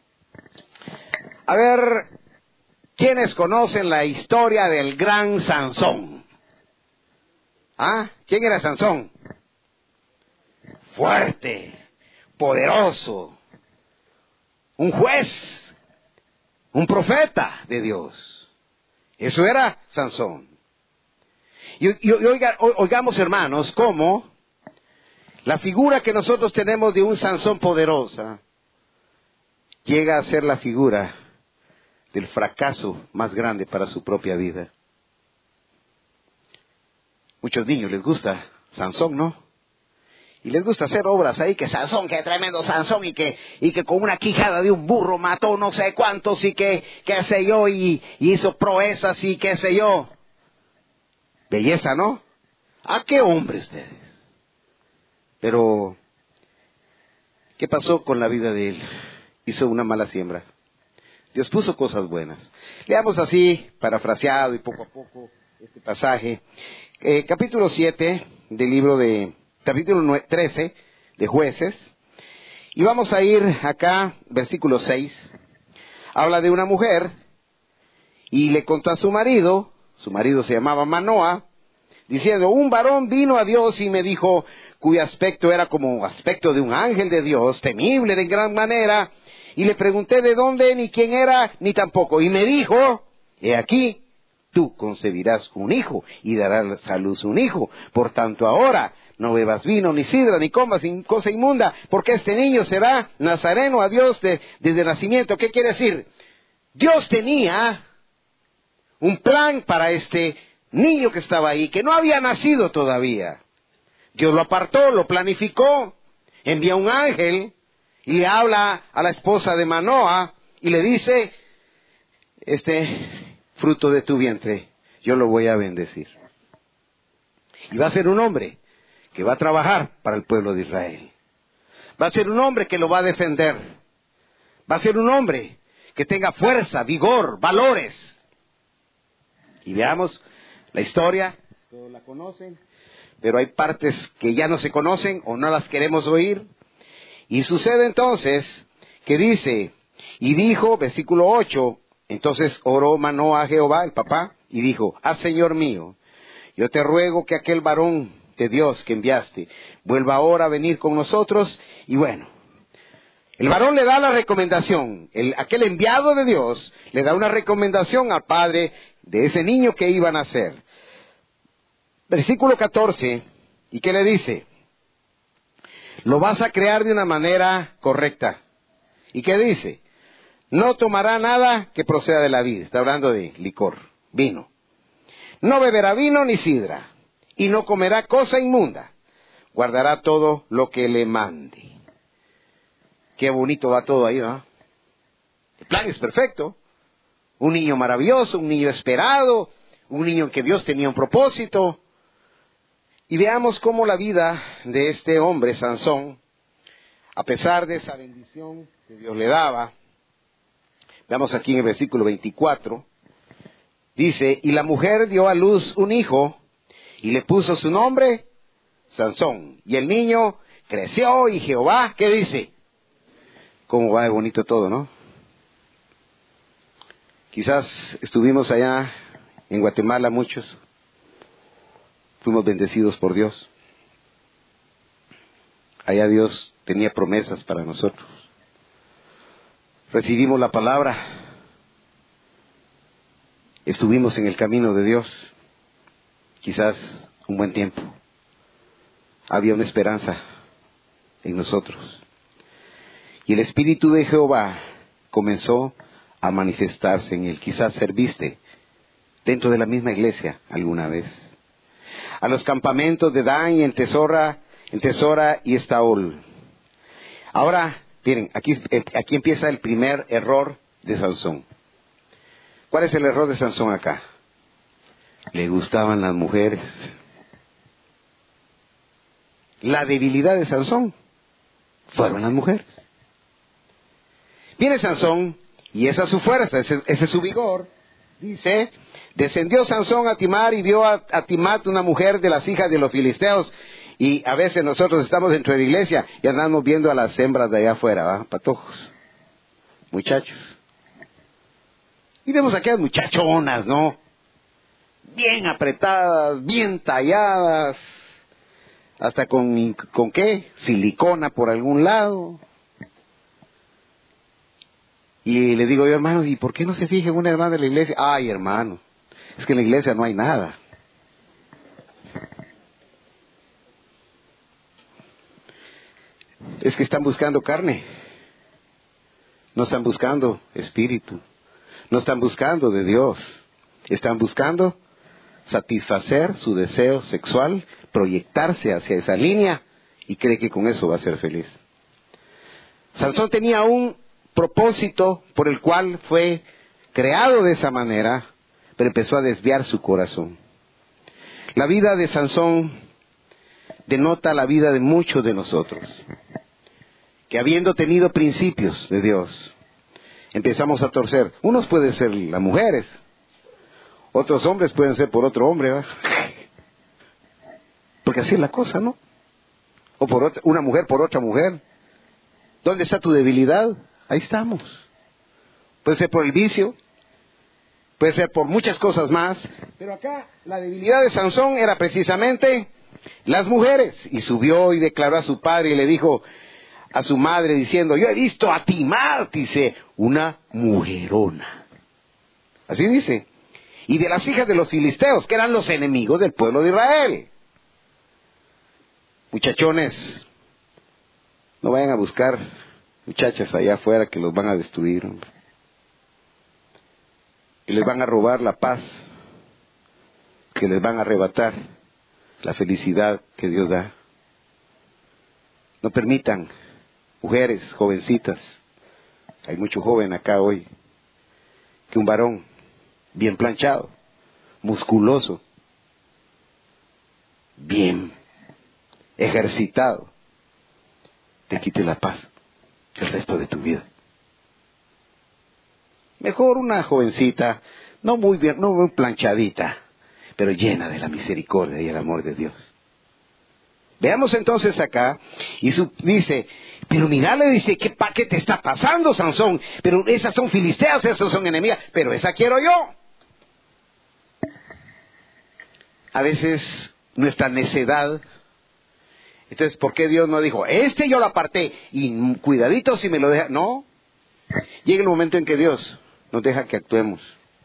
Speaker 1: A ver, ¿quiénes conocen la historia del gran Sansón? ¿Ah? ¿Quién era Sansón? Fuerte, poderoso, un juez, un profeta de Dios. Eso era Sansón. Y, y, y oiga, oigamos, hermanos, cómo la figura que nosotros tenemos de un Sansón poderosa llega a ser la figura del fracaso más grande para su propia vida. Muchos niños les gusta Sansón, ¿no? Y les gusta hacer obras ahí, que Sansón, que tremendo Sansón, y que, y que con una quijada de un burro mató no sé cuántos, y que, qué sé yo, y, y hizo proezas, y qué sé yo. Belleza, ¿no? ¿A qué hombre ustedes? Pero, ¿qué pasó con la vida de él? Hizo una mala siembra. Dios puso cosas buenas. Leamos así, parafraseado y poco a poco, este pasaje. Eh, capítulo siete del libro de, capítulo trece de Jueces. Y vamos a ir acá, versículo seis. Habla de una mujer y le contó a su marido, su marido se llamaba Manoa, diciendo, un varón vino a Dios y me dijo, cuyo aspecto era como aspecto de un ángel de Dios, temible de gran manera, y le pregunté de dónde, ni quién era, ni tampoco. Y me dijo, he aquí, tú concebirás un hijo, y darás a luz un hijo. Por tanto ahora, no bebas vino, ni sidra, ni comas cosa inmunda, porque este niño será nazareno a Dios de, desde nacimiento. ¿Qué quiere decir? Dios tenía un plan para este niño que estaba ahí, que no había nacido todavía. Dios lo apartó, lo planificó, envía un ángel y le habla a la esposa de Manoa y le dice, este fruto de tu vientre, yo lo voy a bendecir. Y va a ser un hombre que va a trabajar para el pueblo de Israel. Va a ser un hombre que lo va a defender. Va a ser un hombre que tenga fuerza, vigor, valores. Y veamos la historia, todos la conocen, pero hay partes que ya no se conocen o no las queremos oír. Y sucede entonces que dice, y dijo, versículo ocho, entonces oró Manoa a Jehová, el papá, y dijo, ah, Señor mío, yo te ruego que aquel varón de Dios que enviaste vuelva ahora a venir con nosotros. Y bueno, el varón le da la recomendación, el, aquel enviado de Dios le da una recomendación al padre de ese niño que iba a nacer. Versículo catorce, ¿y qué le dice? Lo vas a crear de una manera correcta. ¿Y qué dice? No tomará nada que proceda de la vid. Está hablando de licor, vino. No beberá vino ni sidra. Y no comerá cosa inmunda. Guardará todo lo que le mande. Qué bonito va todo ahí, ¿no? El plan es perfecto. Un niño maravilloso, un niño esperado, un niño en que Dios tenía un propósito. Y veamos cómo la vida de este hombre, Sansón, a pesar de esa bendición que Dios le daba, veamos aquí en el versículo veinticuatro, dice, y la mujer dio a luz un hijo, y le puso su nombre, Sansón. Y el niño creció, y Jehová, ¿qué dice? Cómo va de bonito todo, ¿no? Quizás estuvimos allá en Guatemala muchos, fuimos bendecidos por Dios. Allá Dios tenía promesas para nosotros. Recibimos la palabra. Estuvimos en el camino de Dios. Quizás un buen tiempo. Había una esperanza en nosotros. Y el Espíritu de Jehová comenzó a manifestarse en él. Quizás serviste dentro de la misma iglesia alguna vez. A los campamentos de Dan y en Tesora, en Tesora y Estaol. Ahora, miren, aquí, aquí empieza el primer error de Sansón. ¿Cuál es el error de Sansón acá? Le gustaban las mujeres. La debilidad de Sansón fueron las mujeres. Viene Sansón, y esa es su fuerza, ese, ese es su vigor. Dice, descendió Sansón a Timar y vio a, a Timat, una mujer de las hijas de los filisteos. Y a veces nosotros estamos dentro de la iglesia y andamos viendo a las hembras de allá afuera, ¿va? Patojos, muchachos. Y vemos aquellas muchachonas, ¿no? Bien apretadas, bien talladas, hasta con, ¿con qué? Silicona por algún lado. Y le digo yo, hermanos, ¿y por qué no se fija en una hermana de la iglesia? Ay, hermano, es que en la iglesia no hay nada. Es que están buscando carne. No están buscando espíritu. No están buscando de Dios. Están buscando satisfacer su deseo sexual, proyectarse hacia esa línea y cree que con eso va a ser feliz. Sansón tenía un propósito por el cual fue creado de esa manera, pero empezó a desviar su corazón. La vida de Sansón denota la vida de muchos de nosotros, que habiendo tenido principios de Dios, empezamos a torcer. Unos pueden ser las mujeres, otros hombres pueden ser por otro hombre, ¿verdad? Porque así es la cosa, ¿no? O por otra, una mujer por otra mujer. ¿Dónde está tu debilidad? Ahí estamos. Puede ser por el vicio, puede ser por muchas cosas más, pero acá la debilidad de Sansón era precisamente las mujeres. Y subió y declaró a su padre y le dijo a su madre diciendo, yo he visto a Timar, dice, una mujerona. Así dice. Y de las hijas de los filisteos, que eran los enemigos del pueblo de Israel. Muchachones, no vayan a buscar muchachas allá afuera que los van a destruir, hombre. Y les van a robar la paz, que les van a arrebatar la felicidad que Dios da. No permitan, mujeres, jovencitas, hay mucho joven acá hoy, que un varón bien planchado, musculoso, bien ejercitado, te quite la paz el resto de tu vida. Mejor una jovencita, no muy bien, no muy planchadita, pero llena de la misericordia y el amor de Dios. Veamos entonces acá, y su, dice, pero mira, le dice, ¿qué, pa, ¿qué te está pasando, Sansón? Pero esas son filisteas, esas son enemigas, pero esa quiero yo. A veces nuestra necedad. Entonces, ¿por qué Dios no dijo, este yo lo aparté y cuidadito si me lo deja? No. Llega el momento en que Dios nos deja que actuemos.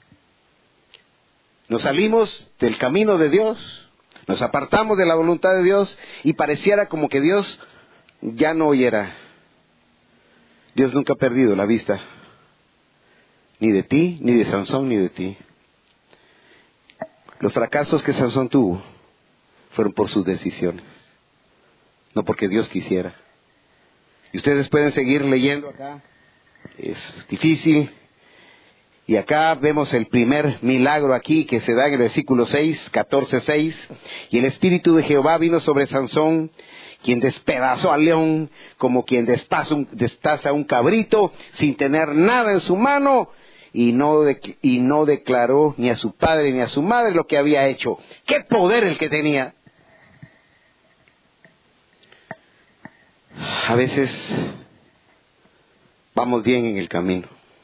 Speaker 1: Nos salimos del camino de Dios, nos apartamos de la voluntad de Dios y pareciera como que Dios ya no oyera. Dios nunca ha perdido la vista, ni de ti, ni de Sansón, ni de ti. Los fracasos que Sansón tuvo fueron por sus decisiones, no porque Dios quisiera. Y ustedes pueden seguir leyendo acá, es difícil. Y acá vemos el primer milagro aquí que se da en el versículo seis, catorce seis. Y el Espíritu de Jehová vino sobre Sansón, quien despedazó al león, como quien destaza un, destaza un cabrito, sin tener nada en su mano, y no, de, y no declaró ni a su padre ni a su madre lo que había hecho. ¡Qué poder el que tenía! A veces vamos bien en el camino.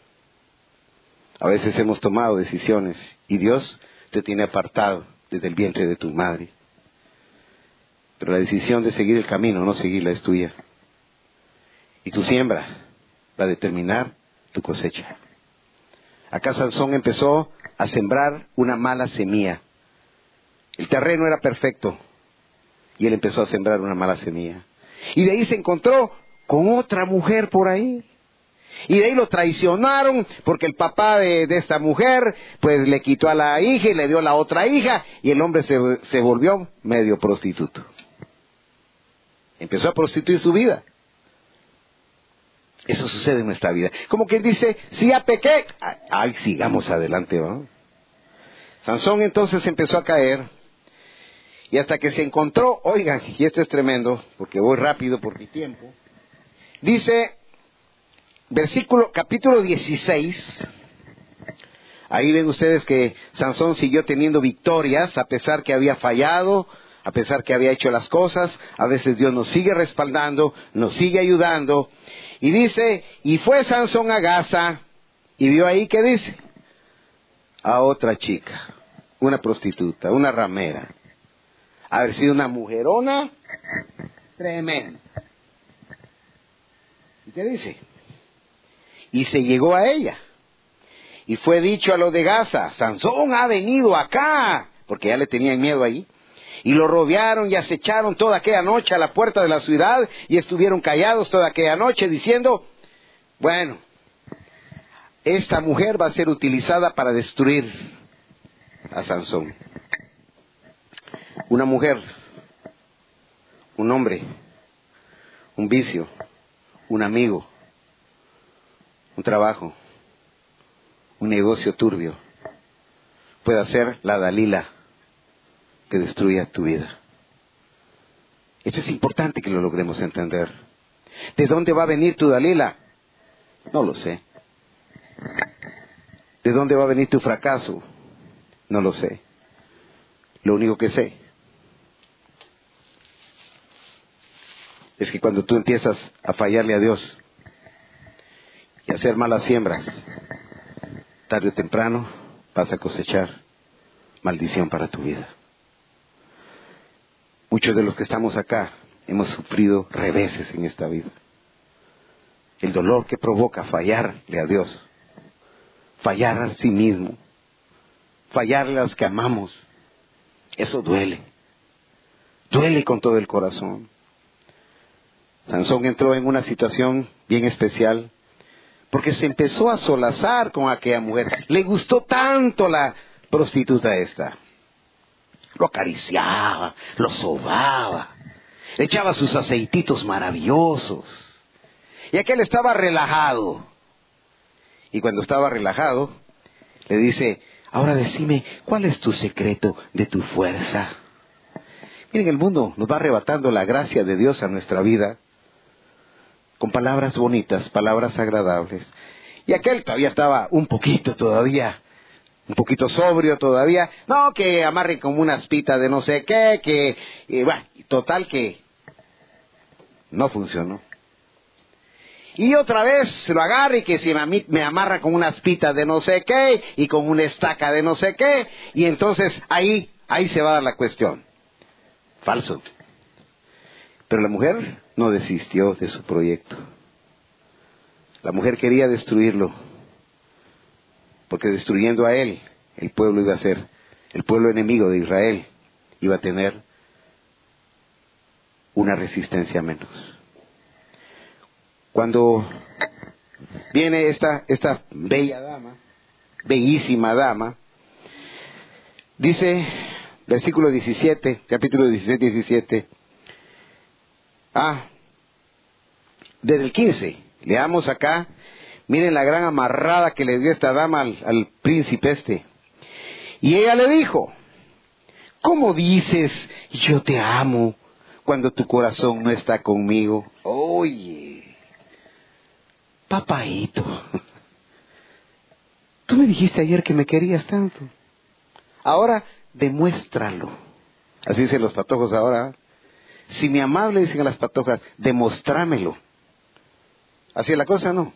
Speaker 1: A veces hemos tomado decisiones y Dios te tiene apartado desde el vientre de tu madre. Pero la decisión de seguir el camino, no seguirla, es tuya. Y tu siembra va a determinar tu cosecha. Acá Sansón empezó a sembrar una mala semilla. El terreno era perfecto y él empezó a sembrar una mala semilla. Y de ahí se encontró con otra mujer por ahí. Y de ahí lo traicionaron porque el papá de, de esta mujer pues le quitó a la hija y le dio a la otra hija y el hombre se, se volvió medio prostituto. Empezó a prostituir su vida. Eso sucede en nuestra vida. Como quien dice, si ya pequé, ay, sigamos adelante, ¿no? Sansón entonces empezó a caer y hasta que se encontró, oigan, y esto es tremendo porque voy rápido por mi tiempo, dice... Versículo, capítulo dieciséis, ahí ven ustedes que Sansón siguió teniendo victorias, a pesar que había fallado, a pesar que había hecho las cosas. A veces Dios nos sigue respaldando, nos sigue ayudando. Y dice, y fue Sansón a Gaza, y vio ahí, ¿qué dice? A otra chica, una prostituta, una ramera. Haber sido una mujerona tremenda. ¿Y qué dice? y se llegó a ella. Y fue dicho a los de Gaza, Sansón ha venido acá, porque ya le tenían miedo ahí. Y lo rodearon y acecharon toda aquella noche a la puerta de la ciudad y estuvieron callados toda aquella noche diciendo, bueno, esta mujer va a ser utilizada para destruir a Sansón. Una mujer, un hombre, un vicio, un amigo, un trabajo, un negocio turbio, puede ser la Dalila que destruya tu vida. Esto es importante que lo logremos entender. ¿De dónde va a venir tu Dalila? No lo sé. ¿De dónde va a venir tu fracaso? No lo sé. Lo único que sé es que cuando tú empiezas a fallarle a Dios y a hacer malas siembras, tarde o temprano vas a cosechar maldición para tu vida. Muchos de los que estamos acá hemos sufrido reveses en esta vida. El dolor que provoca fallarle a Dios, fallar a sí mismo, fallarle a los que amamos, eso duele. Duele con todo el corazón. Sansón entró en una situación bien especial porque se empezó a solazar con aquella mujer. Le gustó tanto la prostituta esta. Lo acariciaba, lo sobaba, le echaba sus aceititos maravillosos. Y aquel estaba relajado. Y cuando estaba relajado, le dice, ahora decime, ¿cuál es tu secreto de tu fuerza? Miren, el mundo nos va arrebatando la gracia de Dios a nuestra vida con palabras bonitas, palabras agradables. Y aquel todavía estaba un poquito todavía, un poquito sobrio todavía. No, que amarre como una aspita de no sé qué, que, y bueno, total que no funcionó. Y otra vez lo agarra y que si me, me amarra con una aspita de no sé qué y con una estaca de no sé qué. Y entonces ahí, ahí se va a dar la cuestión. Falso. Pero la mujer no desistió de su proyecto. La mujer quería destruirlo. Porque destruyendo a él, el pueblo iba a ser, el pueblo enemigo de Israel iba a tener una resistencia menos. Cuando viene esta, esta bella dama, bellísima dama, dice, versículo diecisiete, capítulo dieciséis, diecisiete, ah, desde el quince, leamos acá, miren la gran amarrada que le dio esta dama al, al príncipe este. Y ella le dijo, ¿cómo dices yo te amo cuando tu corazón no está conmigo? Oye, papaíto, tú me dijiste ayer que me querías tanto. Ahora demuéstralo. Así dicen los patojos ahora. Si mi amable, dicen a las patojas, demostrámelo. Así es la cosa, ¿no?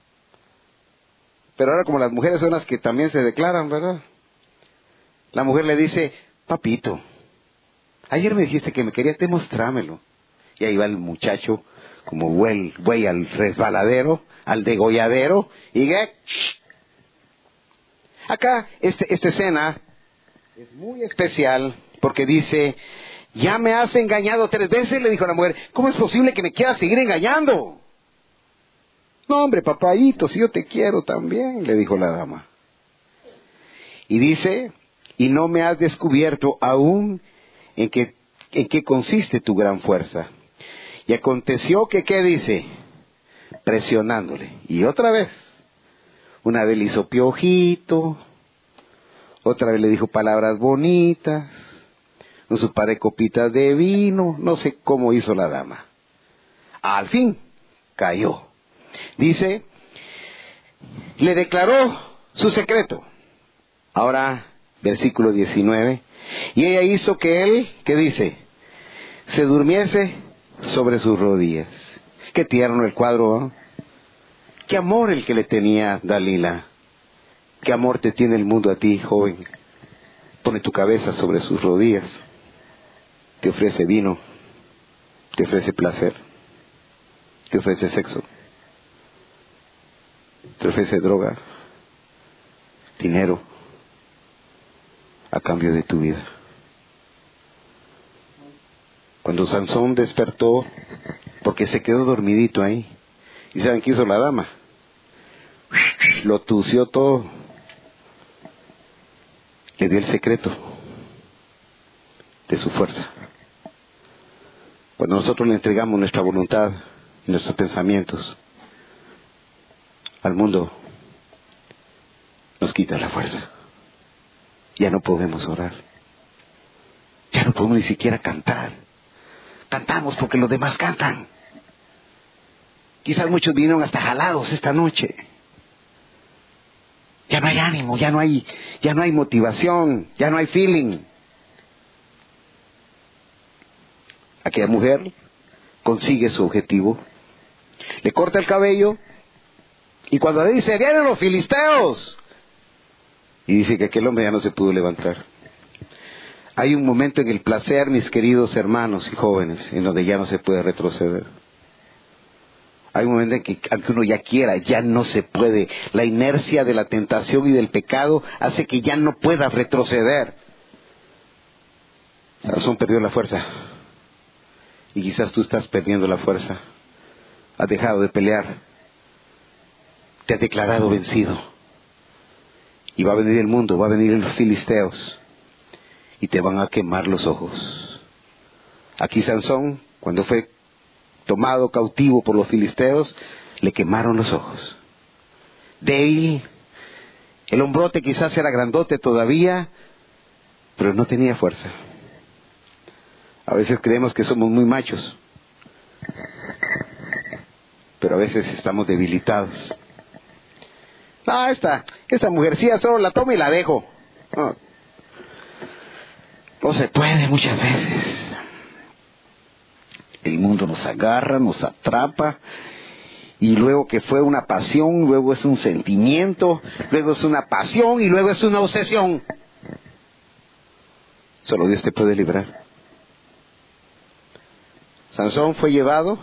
Speaker 1: Pero ahora como las mujeres son las que también se declaran, ¿verdad? La mujer le dice, papito, ayer me dijiste que me querías, demostrámelo. Y ahí va el muchacho como buey, buey al resbaladero, al degolladero, y que... Acá, este, esta escena es muy especial porque dice, ya me has engañado tres veces, le dijo la mujer, ¿cómo es posible que me quieras seguir engañando? No, hombre, papayito, si yo te quiero también, le dijo la dama. Y dice, y no me has descubierto aún en qué, en qué consiste tu gran fuerza. Y aconteció que, ¿qué dice? Presionándole. Y otra vez, una vez le hizo piojito, otra vez le dijo palabras bonitas, con su par de copitas de vino, no sé cómo hizo la dama. Al fin, cayó. Dice, le declaró su secreto. Ahora, versículo diecinueve. Y ella hizo que él, ¿qué dice? Se durmiese sobre sus rodillas. Qué tierno el cuadro, ¿eh? Qué amor el que le tenía Dalila. Qué amor te tiene el mundo a ti, joven. Pone tu cabeza sobre sus rodillas. Te ofrece vino. Te ofrece placer. Te ofrece sexo. te ofrece droga, dinero, a cambio de tu vida. Cuando Sansón despertó, porque se quedó dormidito ahí, ¿y saben qué hizo la dama? Lo tució todo. Le dio el secreto de su fuerza. Cuando nosotros le entregamos nuestra voluntad y nuestros pensamientos al mundo, nos quita la fuerza. Ya no podemos orar. Ya no podemos ni siquiera cantar. Cantamos porque los demás cantan. Quizás muchos vinieron hasta jalados esta noche. Ya no hay ánimo, ya no hay, ya no hay motivación, ya no hay feeling. Aquella mujer consigue su objetivo, le corta el cabello, y cuando le dice, vienen los filisteos, y dice que aquel hombre ya no se pudo levantar. Hay un momento en el placer, mis queridos hermanos y jóvenes, en donde ya no se puede retroceder. Hay un momento en que, aunque uno ya quiera, ya no se puede. La inercia de la tentación y del pecado hace que ya no pueda retroceder. Sansón perdió la fuerza. Y quizás tú estás perdiendo la fuerza. Has dejado de pelear. Te has declarado vencido. Y va a venir el mundo, va a venir los filisteos. Y te van a quemar los ojos. Aquí Sansón, cuando fue tomado cautivo por los filisteos, le quemaron los ojos. Débil, el hombrote quizás era grandote todavía, pero no tenía fuerza. A veces creemos que somos muy machos, pero a veces estamos debilitados. No, esta, esta mujercilla solo la tomo y la dejo. No, no se puede muchas veces. El mundo nos agarra, nos atrapa, y luego que fue una pasión, luego es un sentimiento, luego es una pasión y luego es una obsesión. Solo Dios te puede librar. Sansón fue llevado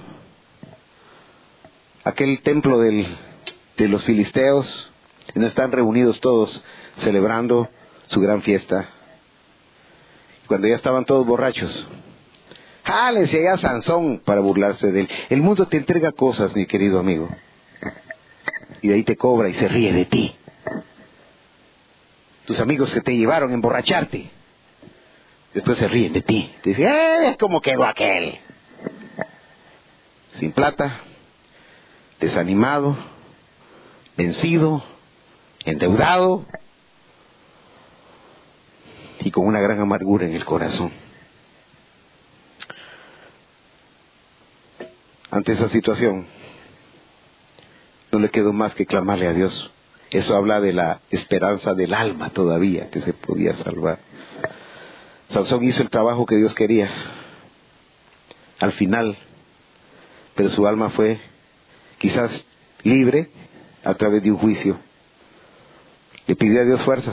Speaker 1: a aquel templo del, de los filisteos, donde están reunidos todos celebrando su gran fiesta. Cuando ya estaban todos borrachos, jálense allá a Sansón para burlarse de él. El mundo te entrega cosas, mi querido amigo, y de ahí te cobra y se ríe de ti. Tus amigos que te llevaron a emborracharte, después se ríen de ti. Te dicen, ¡eh! ¿Cómo quedó aquel? Sin plata, desanimado, vencido, endeudado y con una gran amargura en el corazón. Ante esa situación, no le quedó más que clamarle a Dios. Eso habla de la esperanza del alma todavía, que se podía salvar. Sansón hizo el trabajo que Dios quería al final, pero su alma fue quizás libre a través de un juicio. Le pidió a Dios fuerzas.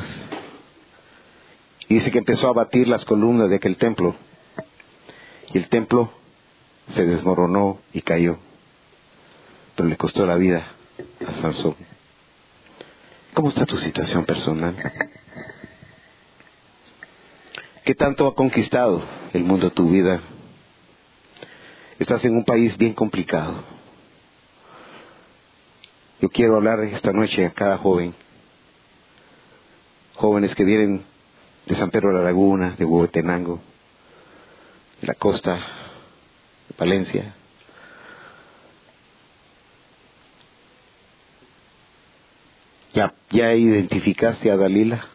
Speaker 1: Y dice que empezó a batir las columnas de aquel templo. Y el templo se desmoronó y cayó. Pero le costó la vida a Sansón. ¿Cómo está tu situación personal? ¿Qué tanto ha conquistado el mundo tu vida? Estás en un país bien complicado. Yo quiero hablar esta noche a cada joven. Jóvenes que vienen de San Pedro de la Laguna, de Huehuetenango, de la costa, de Palencia. ¿Ya, ya identificaste a Dalila?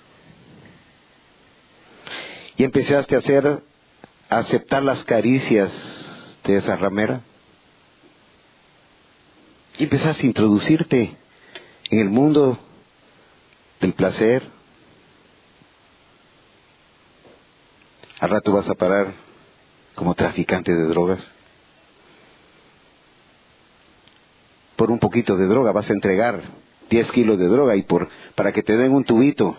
Speaker 1: ¿Ya empezaste a hacer, a aceptar las caricias de esa ramera? ¿Y empezaste a introducirte en el mundo del placer? Al rato vas a parar como traficante de drogas. Por un poquito de droga vas a entregar diez kilos de droga y por para que te den un tubito.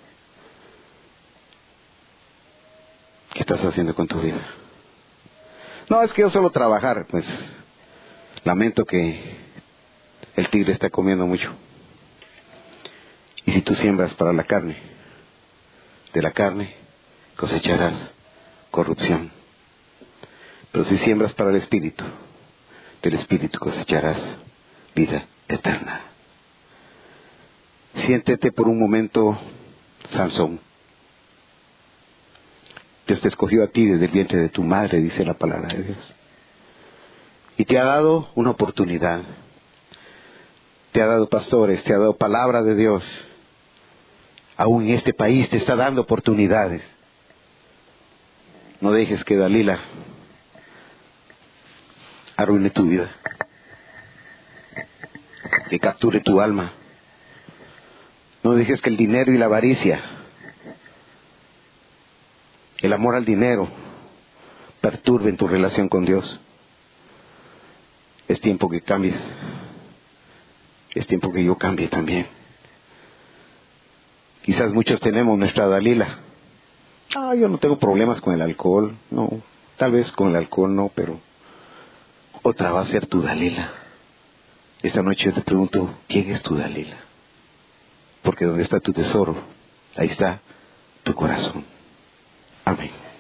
Speaker 1: ¿Qué estás haciendo con tu vida? No, es que yo solo trabajar. Pues lamento que el tigre está comiendo mucho. tú siembras para la carne, de la carne cosecharás corrupción. Pero si siembras para el Espíritu, del Espíritu cosecharás vida eterna. Siéntete por un momento, Sansón. Dios te escogió a ti desde el vientre de tu madre, dice la palabra de Dios. Y te ha dado una oportunidad. Te ha dado pastores, te ha dado palabra de Dios. Aún en este país te está dando oportunidades. No dejes que Dalila arruine tu vida, que capture tu alma. No dejes que el dinero y la avaricia, el amor al dinero, perturben tu relación con Dios. Es tiempo que cambies. Es tiempo que yo cambie también. Quizás muchos tenemos nuestra Dalila. Ah, yo no tengo problemas con el alcohol. No, tal vez con el alcohol no, pero otra va a ser tu Dalila. Esta noche yo te pregunto, ¿quién es tu Dalila? Porque donde está tu tesoro, ahí está tu corazón. Amén.